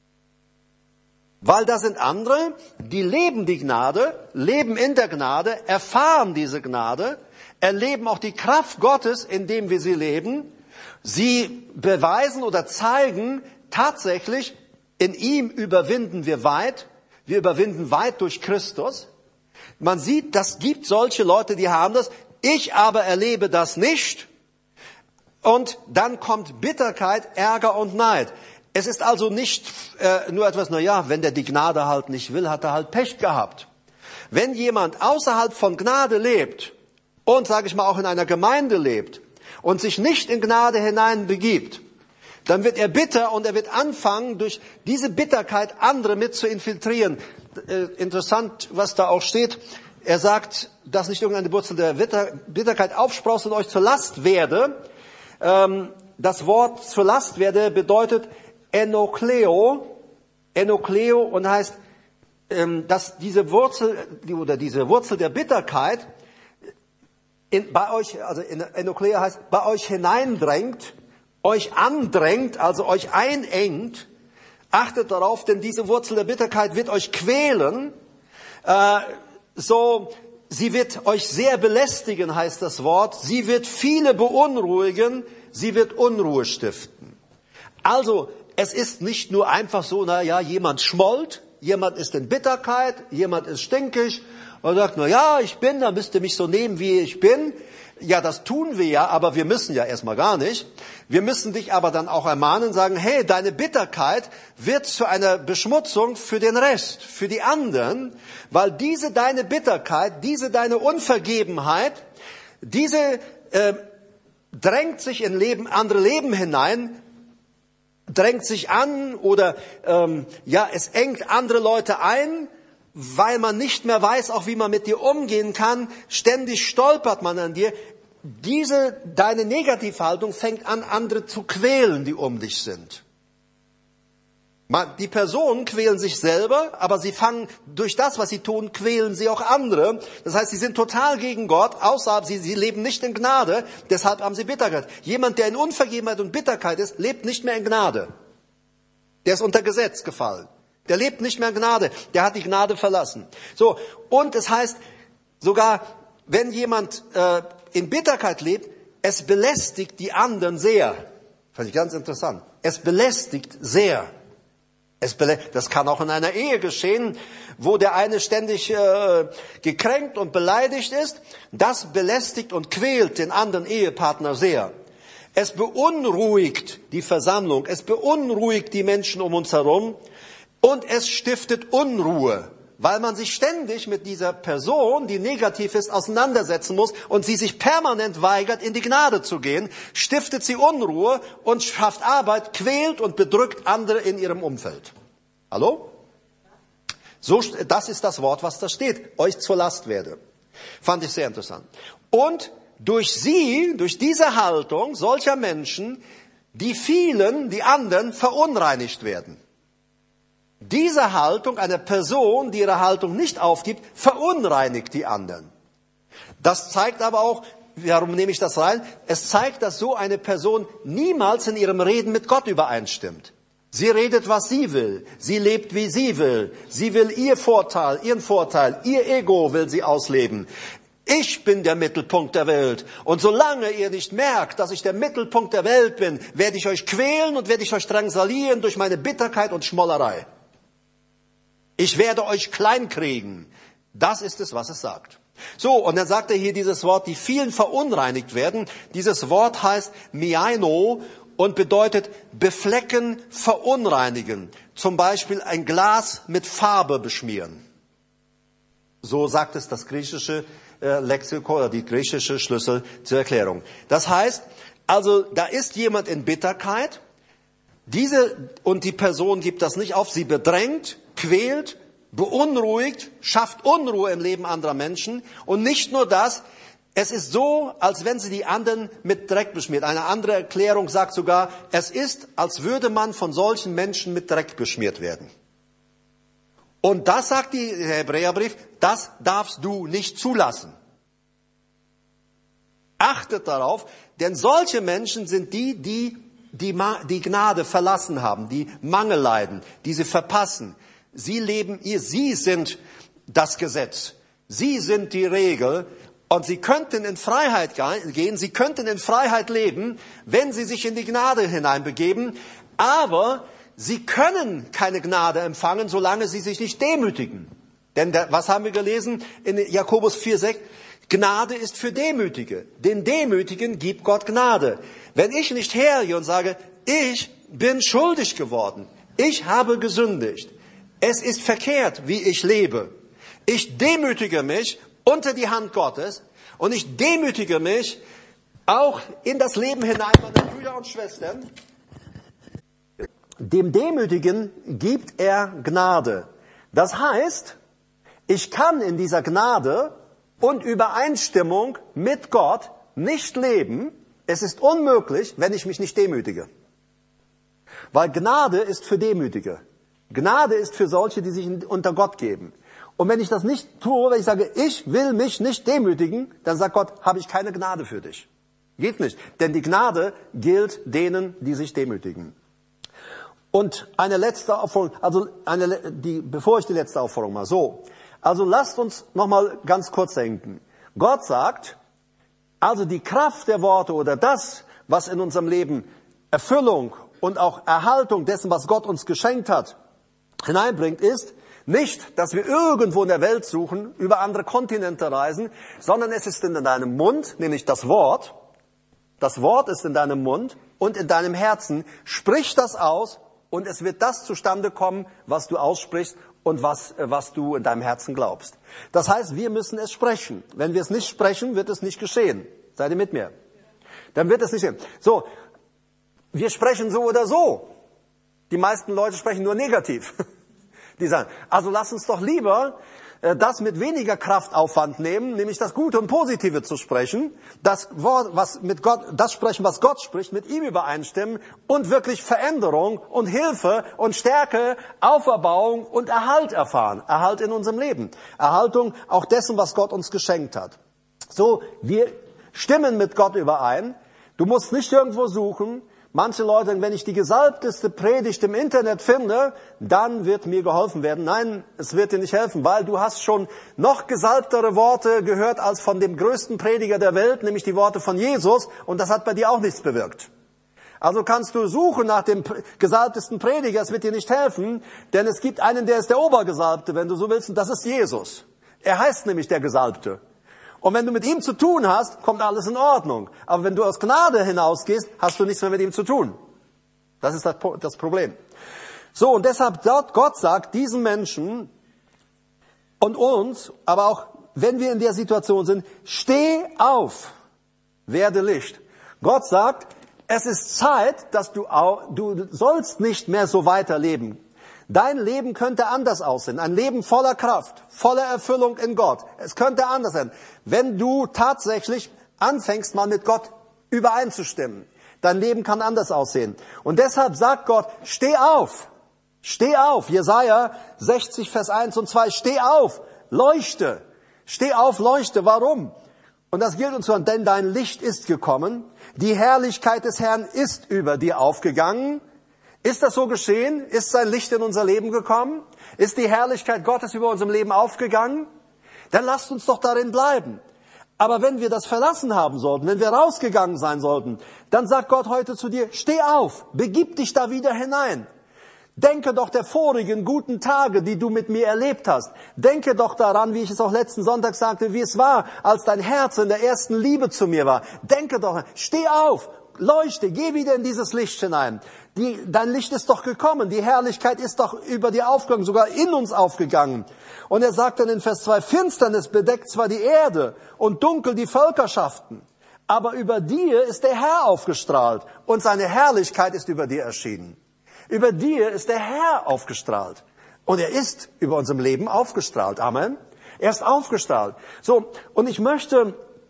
Weil da sind andere, die leben die Gnade, leben in der Gnade, erfahren diese Gnade, erleben auch die Kraft Gottes, indem wir sie leben. Sie beweisen oder zeigen tatsächlich, in ihm überwinden wir weit, wir überwinden weit durch Christus. Man sieht, das gibt solche Leute, die haben das. Ich aber erlebe das nicht. Und dann kommt Bitterkeit, Ärger und Neid. Es ist also nicht äh, nur etwas, na ja, wenn der die Gnade halt nicht will, hat er halt Pech gehabt. Wenn jemand außerhalb von Gnade lebt und, sage ich mal, auch in einer Gemeinde lebt und sich nicht in Gnade hinein begibt, dann wird er bitter und er wird anfangen, durch diese Bitterkeit andere mit zu infiltrieren. Äh, interessant, was da auch steht. Er sagt, dass nicht irgendeine Wurzel der Bitterkeit aufsproßt und euch zur Last werde. Ähm, das Wort zur Last werde bedeutet Enokleo, Enokleo und heißt, ähm, dass diese Wurzel die, oder diese Wurzel der Bitterkeit in, bei euch, also in, Enokleo heißt, bei euch hineindrängt, euch andrängt, also euch einengt. Achtet darauf, denn diese Wurzel der Bitterkeit wird euch quälen. Äh, so, sie wird euch sehr belästigen, heißt das Wort. Sie wird viele beunruhigen. Sie wird Unruhe stiften. Also, es ist nicht nur einfach so, na ja, jemand schmollt, jemand ist in Bitterkeit, jemand ist stinkig und sagt, na ja, ich bin, da müsst ihr mich so nehmen, wie ich bin. Ja, das tun wir ja, aber wir müssen ja erstmal gar nicht. Wir müssen dich aber dann auch ermahnen, sagen, hey, deine Bitterkeit wird zu einer Beschmutzung für den Rest, für die anderen, weil diese deine Bitterkeit, diese deine Unvergebenheit, diese äh, drängt sich in Leben, andere Leben hinein, drängt sich an oder ähm, ja, es engt andere Leute ein, weil man nicht mehr weiß, auch wie man mit dir umgehen kann. Ständig stolpert man an dir. Diese, deine Negativhaltung fängt an, andere zu quälen, die um dich sind. Die Personen quälen sich selber, aber sie fangen, durch das, was sie tun, quälen sie auch andere. Das heißt, sie sind total gegen Gott, außerhalb, sie, sie leben nicht in Gnade, deshalb haben sie Bitterkeit. Jemand, der in Unvergebenheit und Bitterkeit ist, lebt nicht mehr in Gnade. Der ist unter Gesetz gefallen. Der lebt nicht mehr in Gnade, der hat die Gnade verlassen. So, und es heißt, sogar wenn jemand äh, in Bitterkeit lebt, es belästigt die anderen sehr. Fand ich ganz interessant. Es belästigt sehr. Es das kann auch in einer Ehe geschehen, wo der eine ständig äh, gekränkt und beleidigt ist. Das belästigt und quält den anderen Ehepartner sehr. Es beunruhigt die Versammlung, es beunruhigt die Menschen um uns herum und es stiftet Unruhe, weil man sich ständig mit dieser Person, die negativ ist, auseinandersetzen muss und sie sich permanent weigert, in die Gnade zu gehen, stiftet sie Unruhe und schafft Arbeit, quält und bedrückt andere in ihrem Umfeld. Hallo? So, das ist das Wort, was da steht. Euch zur Last werde. Fand ich sehr interessant. Und durch sie, durch diese Haltung solcher Menschen, die vielen, die anderen verunreinigt werden. Diese Haltung einer Person, die ihre Haltung nicht aufgibt, verunreinigt die anderen. Das zeigt aber auch, warum nehme ich das rein? Es zeigt, dass so eine Person niemals in ihrem Reden mit Gott übereinstimmt. Sie redet, was sie will. Sie lebt, wie sie will. Sie will ihr Vorteil, ihren Vorteil, ihr Ego will sie ausleben. Ich bin der Mittelpunkt der Welt. Und solange ihr nicht merkt, dass ich der Mittelpunkt der Welt bin, werde ich euch quälen und werde ich euch drangsalieren durch meine Bitterkeit und Schmollerei. Ich werde euch kleinkriegen. Das ist es, was es sagt. So, und dann sagt er hier dieses Wort, die vielen verunreinigt werden. Dieses Wort heißt miaino und bedeutet beflecken, verunreinigen. Zum Beispiel ein Glas mit Farbe beschmieren. So sagt es das griechische äh, Lexikon oder die griechische Schlüssel zur Erklärung. Das heißt, also da ist jemand in Bitterkeit. Diese und die Person gibt das nicht auf. Sie bedrängt, quält, beunruhigt, schafft Unruhe im Leben anderer Menschen. Und nicht nur das, Es ist so, als wenn sie die anderen mit Dreck beschmiert. Eine andere Erklärung sagt sogar, es ist, als würde man von solchen Menschen mit Dreck beschmiert werden. Und das sagt die Hebräerbrief, das darfst du nicht zulassen. Achtet darauf, denn solche Menschen sind die, die die, die Gnade verlassen haben, die Mangel leiden, die sie verpassen. Sie leben ihr, sie sind das Gesetz. Sie sind die Regel. Und sie könnten in Freiheit gehen, sie könnten in Freiheit leben, wenn sie sich in die Gnade hineinbegeben. Aber sie können keine Gnade empfangen, solange sie sich nicht demütigen. Denn der, was haben wir gelesen in Jakobus vier sechs? Gnade ist für Demütige. Den Demütigen gibt Gott Gnade. Wenn ich nicht hergehe und sage, ich bin schuldig geworden, ich habe gesündigt, es ist verkehrt, wie ich lebe. Ich demütige mich unter die Hand Gottes und ich demütige mich auch in das Leben hinein meiner Brüder und Schwestern. Dem Demütigen gibt er Gnade. Das heißt, ich kann in dieser Gnade und Übereinstimmung mit Gott nicht leben. Es ist unmöglich, wenn ich mich nicht demütige. Weil Gnade ist für Demütige. Gnade ist für solche, die sich unter Gott geben. Und wenn ich das nicht tue, wenn ich sage, ich will mich nicht demütigen, dann sagt Gott, habe ich keine Gnade für dich. Geht nicht. Denn die Gnade gilt denen, die sich demütigen. Und eine letzte Aufforderung, also eine, die, bevor ich die letzte Aufforderung mache, so. Also lasst uns nochmal ganz kurz denken. Gott sagt, also die Kraft der Worte oder das, was in unserem Leben Erfüllung und auch Erhaltung dessen, was Gott uns geschenkt hat, hineinbringt, ist nicht, dass wir irgendwo in der Welt suchen, über andere Kontinente reisen, sondern es ist in deinem Mund, nämlich das Wort. Das Wort ist in deinem Mund und in deinem Herzen. Sprich das aus und es wird das zustande kommen, was du aussprichst und was, was du in deinem Herzen glaubst. Das heißt, wir müssen es sprechen. Wenn wir es nicht sprechen, wird es nicht geschehen. Seid ihr mit mir? Dann wird es nicht geschehen. So, wir sprechen so oder so. Die meisten Leute sprechen nur negativ. Die sagen, also lass uns doch lieber äh, das mit weniger Kraftaufwand nehmen, nämlich das Gute und Positive zu sprechen, das Wort, was mit Gott, das sprechen, was Gott spricht, mit ihm übereinstimmen und wirklich Veränderung und Hilfe und Stärke, Auferbauung und Erhalt erfahren. Erhalt in unserem Leben. Erhaltung auch dessen, was Gott uns geschenkt hat. So, wir stimmen mit Gott überein. Du musst nicht irgendwo suchen. Manche Leute, wenn ich die gesalbteste Predigt im Internet finde, dann wird mir geholfen werden. Nein, es wird dir nicht helfen, weil du hast schon noch gesalbtere Worte gehört als von dem größten Prediger der Welt, nämlich die Worte von Jesus, und das hat bei dir auch nichts bewirkt. Also kannst du suchen nach dem gesalbtesten Prediger, es wird dir nicht helfen, denn es gibt einen, der ist der Obergesalbte, wenn du so willst, und das ist Jesus. Er heißt nämlich der Gesalbte. Und wenn du mit ihm zu tun hast, kommt alles in Ordnung. Aber wenn du aus Gnade hinausgehst, hast du nichts mehr mit ihm zu tun. Das ist das Problem. So, und deshalb Gott sagt diesen Menschen und uns, aber auch wenn wir in der Situation sind, steh auf, werde Licht. Gott sagt, es ist Zeit, dass du, du sollst nicht mehr so weiterleben. Dein Leben könnte anders aussehen. Ein Leben voller Kraft, voller Erfüllung in Gott. Es könnte anders sein, wenn du tatsächlich anfängst, mal mit Gott übereinzustimmen. Dein Leben kann anders aussehen. Und deshalb sagt Gott, steh auf. Steh auf. Jesaja sechzig, Vers eins und zwei. Steh auf. Leuchte. Steh auf, leuchte. Warum? Und das gilt uns so, denn dein Licht ist gekommen. Die Herrlichkeit des Herrn ist über dir aufgegangen. Ist das so geschehen? Ist sein Licht in unser Leben gekommen? Ist die Herrlichkeit Gottes über unserem Leben aufgegangen? Dann lasst uns doch darin bleiben. Aber wenn wir das verlassen haben sollten, wenn wir rausgegangen sein sollten, dann sagt Gott heute zu dir, steh auf, begib dich da wieder hinein. Denke doch der vorigen guten Tage, die du mit mir erlebt hast. Denke doch daran, wie ich es auch letzten Sonntag sagte, wie es war, als dein Herz in der ersten Liebe zu mir war. Denke doch, steh auf, leuchte, geh wieder in dieses Licht hinein. Die, dein Licht ist doch gekommen, die Herrlichkeit ist doch über dir aufgegangen, sogar in uns aufgegangen. Und er sagt dann in Vers zwei, Finsternis bedeckt zwar die Erde und dunkel die Völkerschaften, aber über dir ist der Herr aufgestrahlt und seine Herrlichkeit ist über dir erschienen. Über dir ist der Herr aufgestrahlt und er ist über unserem Leben aufgestrahlt. Amen. Er ist aufgestrahlt. So, und ich möchte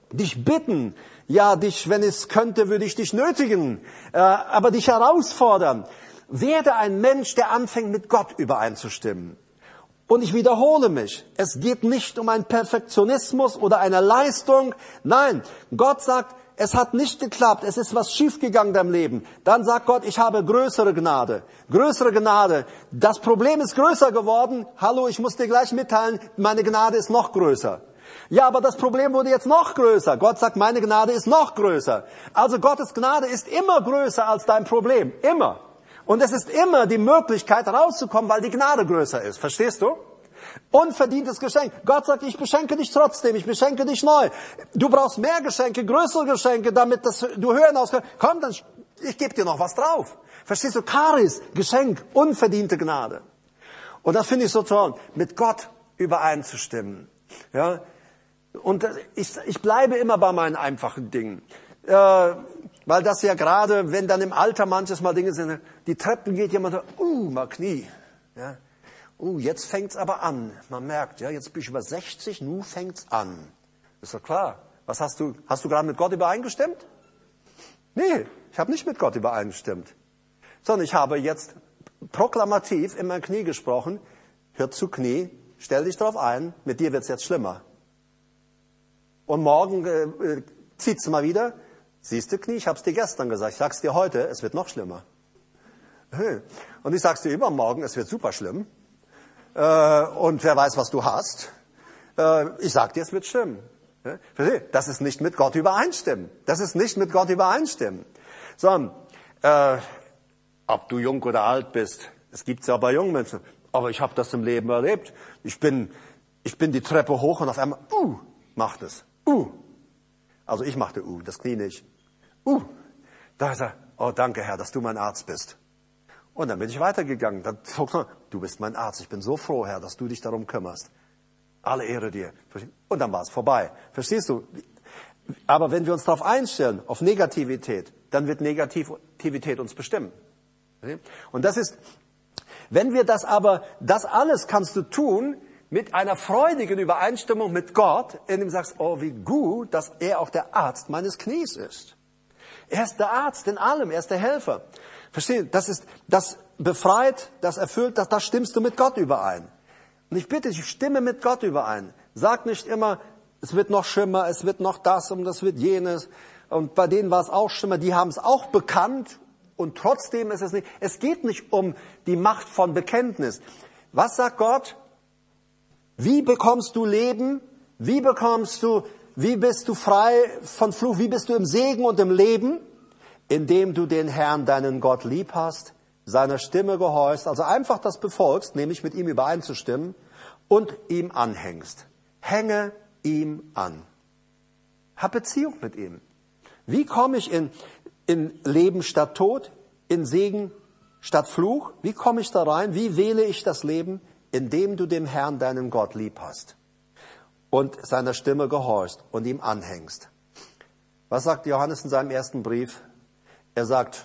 dich bitten, ja, dich, wenn es könnte, würde ich dich nötigen, äh, aber dich herausfordern. Werde ein Mensch, der anfängt, mit Gott übereinzustimmen. Und ich wiederhole mich, es geht nicht um einen Perfektionismus oder eine Leistung. Nein, Gott sagt, es hat nicht geklappt, es ist was schiefgegangen in deinem Leben. Dann sagt Gott, ich habe größere Gnade. Größere Gnade. Das Problem ist größer geworden. Hallo, ich muss dir gleich mitteilen, meine Gnade ist noch größer. Ja, aber das Problem wurde jetzt noch größer. Gott sagt, meine Gnade ist noch größer. Also Gottes Gnade ist immer größer als dein Problem. Immer. Und es ist immer die Möglichkeit rauszukommen, weil die Gnade größer ist. Verstehst du? Unverdientes Geschenk. Gott sagt, ich beschenke dich trotzdem, ich beschenke dich neu. Du brauchst mehr Geschenke, größere Geschenke, damit das, du höher hinaus kannst. Komm, dann, ich gebe dir noch was drauf. Verstehst du? Charis, Geschenk, unverdiente Gnade. Und das finde ich so toll, mit Gott übereinzustimmen. Ja? Und ich, ich bleibe immer bei meinen einfachen Dingen. Äh, weil das ja gerade, wenn dann im Alter manches Mal Dinge sind, die Treppen geht jemand, uh, mal Knie. Ja? Uh, jetzt fängt's aber an. Man merkt, ja, jetzt bin ich über sechzig, nun fängt's an. Ist doch klar. Was hast du, hast du gerade mit Gott übereingestimmt? Nee, ich habe nicht mit Gott übereingestimmt. Sondern ich habe jetzt proklamativ in mein Knie gesprochen. Hör zu, Knie, stell dich drauf ein, mit dir wird's jetzt schlimmer. Und morgen äh, zieht's mal wieder. Siehst du, Knie, ich hab's dir gestern gesagt, ich sag's dir heute, es wird noch schlimmer. Und ich sag's dir übermorgen, es wird super schlimm. Und wer weiß, was du hast. Ich sag dir, es wird schlimm. Das ist nicht mit Gott übereinstimmen. Das ist nicht mit Gott übereinstimmen. Sondern, äh, ob du jung oder alt bist, es gibt's ja bei jungen Menschen, aber ich habe das im Leben erlebt. Ich bin, ich bin die Treppe hoch und auf einmal, uh, macht es. Uh. Also ich machte uh, das Knie nicht. Uh. Da ist er, oh danke Herr, dass du mein Arzt bist. Und dann bin ich weitergegangen. Dann, du bist mein Arzt. Ich bin so froh, Herr, dass du dich darum kümmerst. Alle Ehre dir. Und dann war es vorbei. Verstehst du? Aber wenn wir uns darauf einstellen, auf Negativität, dann wird Negativität uns bestimmen. Und das ist, wenn wir das aber, das alles kannst du tun mit einer freudigen Übereinstimmung mit Gott, indem du sagst, oh wie gut, dass er auch der Arzt meines Knies ist. Er ist der Arzt in allem, er ist der Helfer. Verstehen? Das ist, das befreit, das erfüllt, das, das stimmst du mit Gott überein. Und ich bitte dich, stimme mit Gott überein. Sag nicht immer, es wird noch schlimmer, es wird noch das und das wird jenes. Und bei denen war es auch schlimmer, die haben es auch bekannt und trotzdem ist es nicht. Es geht nicht um die Macht von Bekenntnis. Was sagt Gott? Wie bekommst du Leben? Wie bekommst du, wie bist du frei von Fluch? Wie bist du im Segen und im Leben? Indem du den Herrn, deinen Gott, lieb hast, seiner Stimme gehorchst, also einfach das befolgst, nämlich mit ihm übereinzustimmen und ihm anhängst. Hänge ihm an. Hab Beziehung mit ihm. Wie komme ich in, in Leben statt Tod, in Segen statt Fluch? Wie komme ich da rein? Wie wähle ich das Leben? Indem du dem Herrn, deinen Gott, lieb hast und seiner Stimme gehorchst und ihm anhängst. Was sagt Johannes in seinem ersten Brief? Er sagt,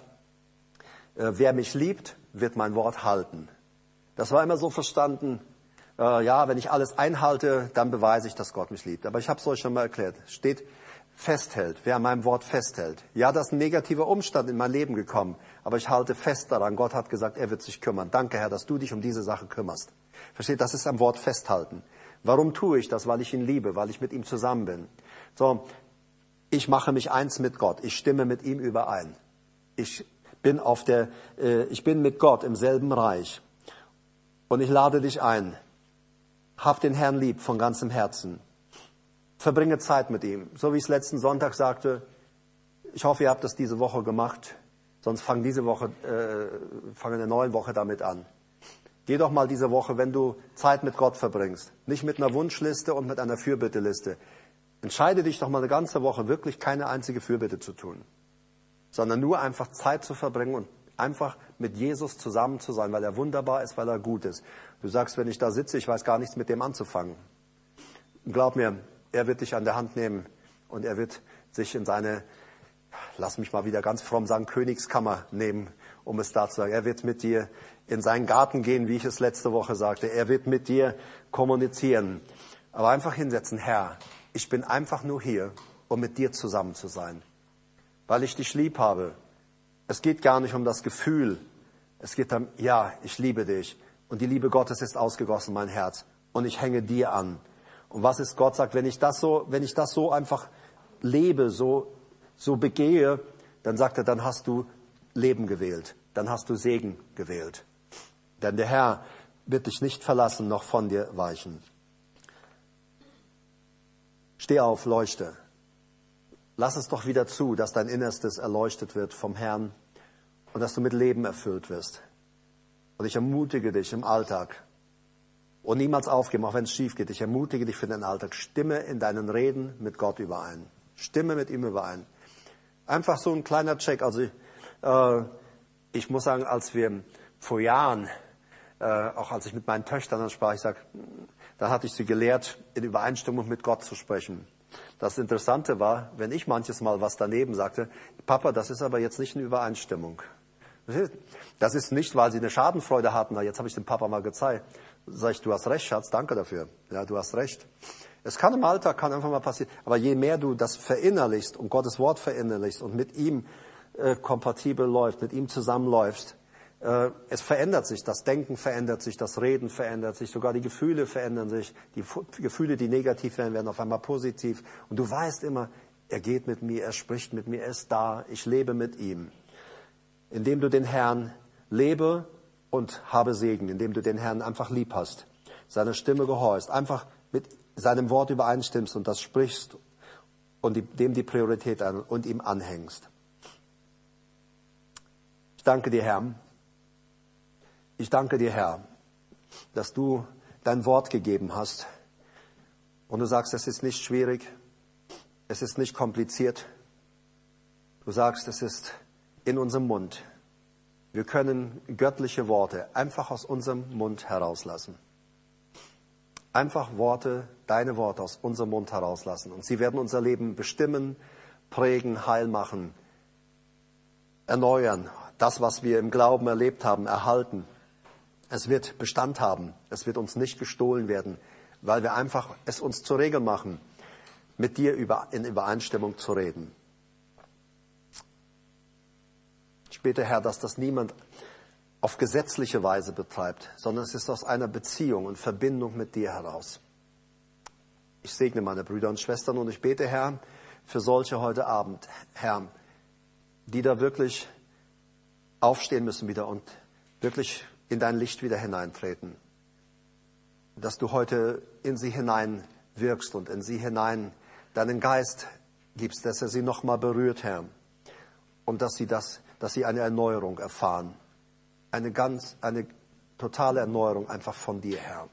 wer mich liebt, wird mein Wort halten. Das war immer so verstanden, äh, ja, wenn ich alles einhalte, dann beweise ich, dass Gott mich liebt. Aber ich habe es euch schon mal erklärt. Steht, festhält, wer an meinem Wort festhält. Ja, das ist ein negativer Umstand in mein Leben gekommen, aber ich halte fest daran. Gott hat gesagt, er wird sich kümmern. Danke, Herr, dass du dich um diese Sache kümmerst. Versteht, das ist am Wort festhalten. Warum tue ich das? Weil ich ihn liebe, weil ich mit ihm zusammen bin. So, ich mache mich eins mit Gott. Ich stimme mit ihm überein. Ich bin auf der, äh, ich bin mit Gott im selben Reich. Und ich lade dich ein. Hab den Herrn lieb von ganzem Herzen. Verbringe Zeit mit ihm. So wie ich es letzten Sonntag sagte, ich hoffe, ihr habt das diese Woche gemacht. Sonst fang diese Woche, äh, fang in der neuen Woche damit an. Geh doch mal diese Woche, wenn du Zeit mit Gott verbringst. Nicht mit einer Wunschliste und mit einer Fürbitteliste. Entscheide dich doch mal eine ganze Woche, wirklich keine einzige Fürbitte zu tun. Sondern nur einfach Zeit zu verbringen und einfach mit Jesus zusammen zu sein, weil er wunderbar ist, weil er gut ist. Du sagst, wenn ich da sitze, ich weiß gar nichts mit dem anzufangen. Glaub mir, er wird dich an der Hand nehmen und er wird sich in seine, lass mich mal wieder ganz fromm sagen, Königskammer nehmen, um es da zu sagen. Er wird mit dir in seinen Garten gehen, wie ich es letzte Woche sagte. Er wird mit dir kommunizieren. Aber einfach hinsetzen, Herr, ich bin einfach nur hier, um mit dir zusammen zu sein. Weil ich dich lieb habe. Es geht gar nicht um das Gefühl. Es geht darum, ja, ich liebe dich. Und die Liebe Gottes ist ausgegossen in mein Herz. Und ich hänge dir an. Und was ist Gott sagt, wenn ich das so, wenn ich das so einfach lebe, so, so begehe, dann sagt er, dann hast du Leben gewählt. Dann hast du Segen gewählt. Denn der Herr wird dich nicht verlassen, noch von dir weichen. Steh auf, leuchte. Lass es doch wieder zu, dass dein Innerstes erleuchtet wird vom Herrn und dass du mit Leben erfüllt wirst. Und ich ermutige dich im Alltag und niemals aufgeben, auch wenn es schief geht. Ich ermutige dich für den Alltag. Stimme in deinen Reden mit Gott überein. Stimme mit ihm überein. Einfach so ein kleiner Check. Also äh, ich muss sagen, als wir vor Jahren, äh, auch als ich mit meinen Töchtern dann sprach, ich sag, dann hatte ich sie gelehrt, in Übereinstimmung mit Gott zu sprechen. Das Interessante war, wenn ich manches Mal was daneben sagte, Papa, das ist aber jetzt nicht eine Übereinstimmung. Das ist nicht, weil sie eine Schadenfreude hatten, na, jetzt habe ich dem Papa mal gezeigt. Sag ich, du hast recht, Schatz, danke dafür. Ja, du hast recht. Es kann im Alltag, kann einfach mal passieren. Aber je mehr du das verinnerlichst und Gottes Wort verinnerlichst und mit ihm äh, kompatibel läufst, mit ihm zusammenläufst, äh, es verändert sich. Das Denken verändert sich, das Reden verändert sich, sogar die Gefühle verändern sich. Die F- Gefühle, die negativ werden, werden auf einmal positiv. Und du weißt immer, er geht mit mir, er spricht mit mir, er ist da, ich lebe mit ihm. Indem du den Herrn lebe und habe Segen, indem du den Herrn einfach lieb hast, seiner Stimme gehorchst, einfach mit seinem Wort übereinstimmst und das sprichst und dem die Priorität an und ihm anhängst. Ich danke dir, Herr. Ich danke dir, Herr, dass du dein Wort gegeben hast und du sagst, es ist nicht schwierig, es ist nicht kompliziert. Du sagst, es ist in unserem Mund. Wir können göttliche Worte einfach aus unserem Mund herauslassen. Einfach Worte, deine Worte aus unserem Mund herauslassen. Und sie werden unser Leben bestimmen, prägen, heil machen, erneuern. Das, was wir im Glauben erlebt haben, erhalten. Es wird Bestand haben. Es wird uns nicht gestohlen werden, weil wir einfach es uns zur Regel machen, mit dir über, in Übereinstimmung zu reden. Ich bete, Herr, dass das niemand auf gesetzliche Weise betreibt, sondern es ist aus einer Beziehung und Verbindung mit dir heraus. Ich segne meine Brüder und Schwestern und ich bete, Herr, für solche heute Abend, Herr, die da wirklich aufstehen müssen wieder und wirklich in dein Licht wieder hineintreten. Dass du heute in sie hinein wirkst und in sie hinein deinen Geist gibst, dass er sie nochmal berührt, Herr. Und dass sie das, dass sie eine Erneuerung erfahren. Eine ganz, eine totale Erneuerung einfach von dir, Herr.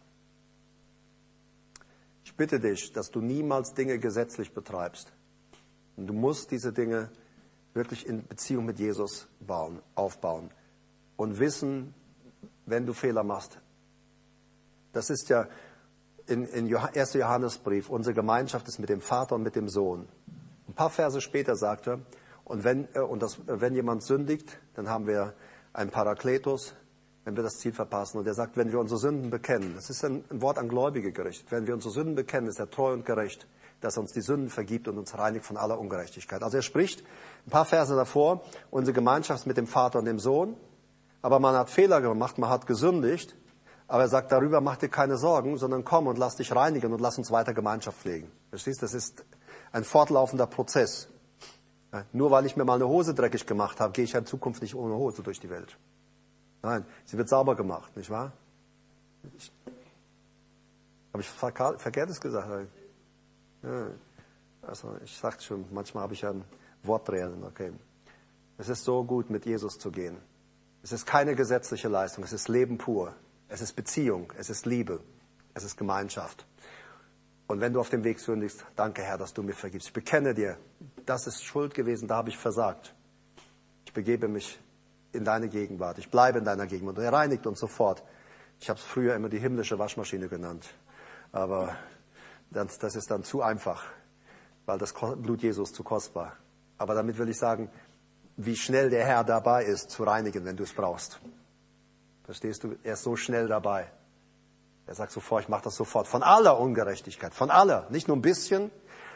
Ich bitte dich, dass du niemals Dinge gesetzlich betreibst. Und du musst diese Dinge wirklich in Beziehung mit Jesus bauen, aufbauen. Und wissen, wenn du Fehler machst. Das ist ja in, in erster Johannesbrief, unsere Gemeinschaft ist mit dem Vater und mit dem Sohn. Ein paar Verse später sagt er, und wenn, und das, wenn jemand sündigt, dann haben wir einen Parakletos, wenn wir das Ziel verpassen. Und er sagt, wenn wir unsere Sünden bekennen, das ist ein, ein Wort an Gläubige gerichtet, wenn wir unsere Sünden bekennen, ist er treu und gerecht, dass er uns die Sünden vergibt und uns reinigt von aller Ungerechtigkeit. Also er spricht ein paar Verse davor, unsere Gemeinschaft mit dem Vater und dem Sohn, aber man hat Fehler gemacht, man hat gesündigt, aber er sagt, darüber mach dir keine Sorgen, sondern komm und lass dich reinigen und lass uns weiter Gemeinschaft pflegen. Verstehst du, das ist ein fortlaufender Prozess. Nur weil ich mir mal eine Hose dreckig gemacht habe, gehe ich in Zukunft nicht ohne Hose durch die Welt. Nein, sie wird sauber gemacht, nicht wahr? Ich, habe ich Verkehrtes gesagt? Ja, also ich sagte schon, manchmal habe ich ja ein Wortdreher. Okay. Es ist so gut, mit Jesus zu gehen. Es ist keine gesetzliche Leistung, es ist Leben pur. Es ist Beziehung, es ist Liebe, es ist Gemeinschaft. Und wenn du auf dem Weg sündigst, danke Herr, dass du mir vergibst. Ich bekenne dir, das ist Schuld gewesen, da habe ich versagt. Ich begebe mich in deine Gegenwart, ich bleibe in deiner Gegenwart. Und er reinigt uns sofort. Ich habe es früher immer die himmlische Waschmaschine genannt. Aber das, das ist dann zu einfach, weil das Blut Jesus zu kostbar. Aber damit will ich sagen, wie schnell der Herr dabei ist, zu reinigen, wenn du es brauchst. Verstehst du? Er ist so schnell dabei. Er sagt sofort, ich mache das sofort. Von aller Ungerechtigkeit, von aller. Nicht nur ein bisschen,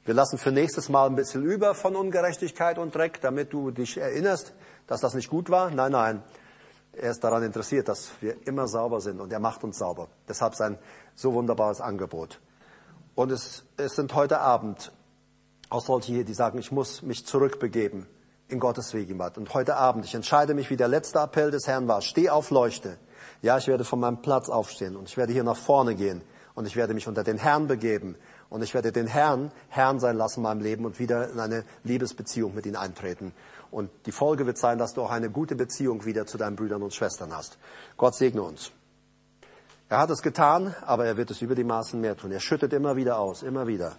Wir lassen für nächstes Mal ein bisschen über von Ungerechtigkeit und Dreck, damit du dich erinnerst, dass das nicht gut war. Nein, nein. Er ist daran interessiert, dass wir immer sauber sind und er macht uns sauber. Deshalb sein so wunderbares Angebot. Und es, es sind heute Abend auch solche hier, die sagen, ich muss mich zurückbegeben in Gottes Gegenwart. Und heute Abend, ich entscheide mich, wie der letzte Appell des Herrn war. Steh auf, leuchte. Ja, ich werde von meinem Platz aufstehen und ich werde hier nach vorne gehen und ich werde mich unter den Herrn begeben und ich werde den Herrn Herrn sein lassen in meinem Leben und wieder in eine Liebesbeziehung mit ihm eintreten. Und die Folge wird sein, dass du auch eine gute Beziehung wieder zu deinen Brüdern und Schwestern hast. Gott segne uns. Er hat es getan, aber er wird es über die Maßen mehr tun. Er schüttet immer wieder aus, immer wieder.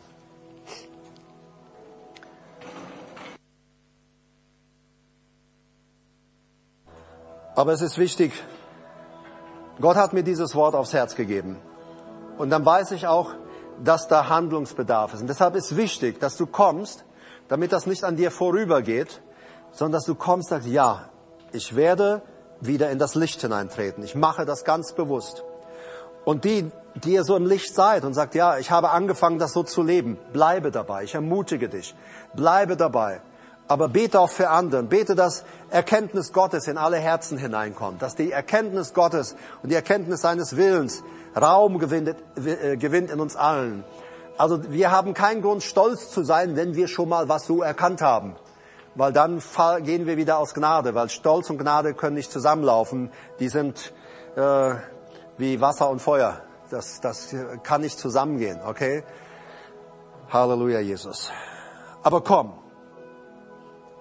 Aber es ist wichtig, Gott hat mir dieses Wort aufs Herz gegeben. Und dann weiß ich auch, dass da Handlungsbedarf ist. Und deshalb ist wichtig, dass du kommst, damit das nicht an dir vorübergeht, sondern dass du kommst und sagst, ja, ich werde wieder in das Licht hineintreten. Ich mache das ganz bewusst. Und die, die ihr so im Licht seid und sagt, ja, ich habe angefangen, das so zu leben, bleibe dabei. Ich ermutige dich, bleibe dabei. Aber bete auch für andere. Bete, dass Erkenntnis Gottes in alle Herzen hineinkommt. Dass die Erkenntnis Gottes und die Erkenntnis seines Willens Raum gewinnt, äh, gewinnt in uns allen. Also wir haben keinen Grund, stolz zu sein, wenn wir schon mal was so erkannt haben. Weil dann gehen wir wieder aus Gnade. Weil Stolz und Gnade können nicht zusammenlaufen. Die sind äh, wie Wasser und Feuer. Das, das kann nicht zusammengehen, okay? Halleluja, Jesus. Aber komm.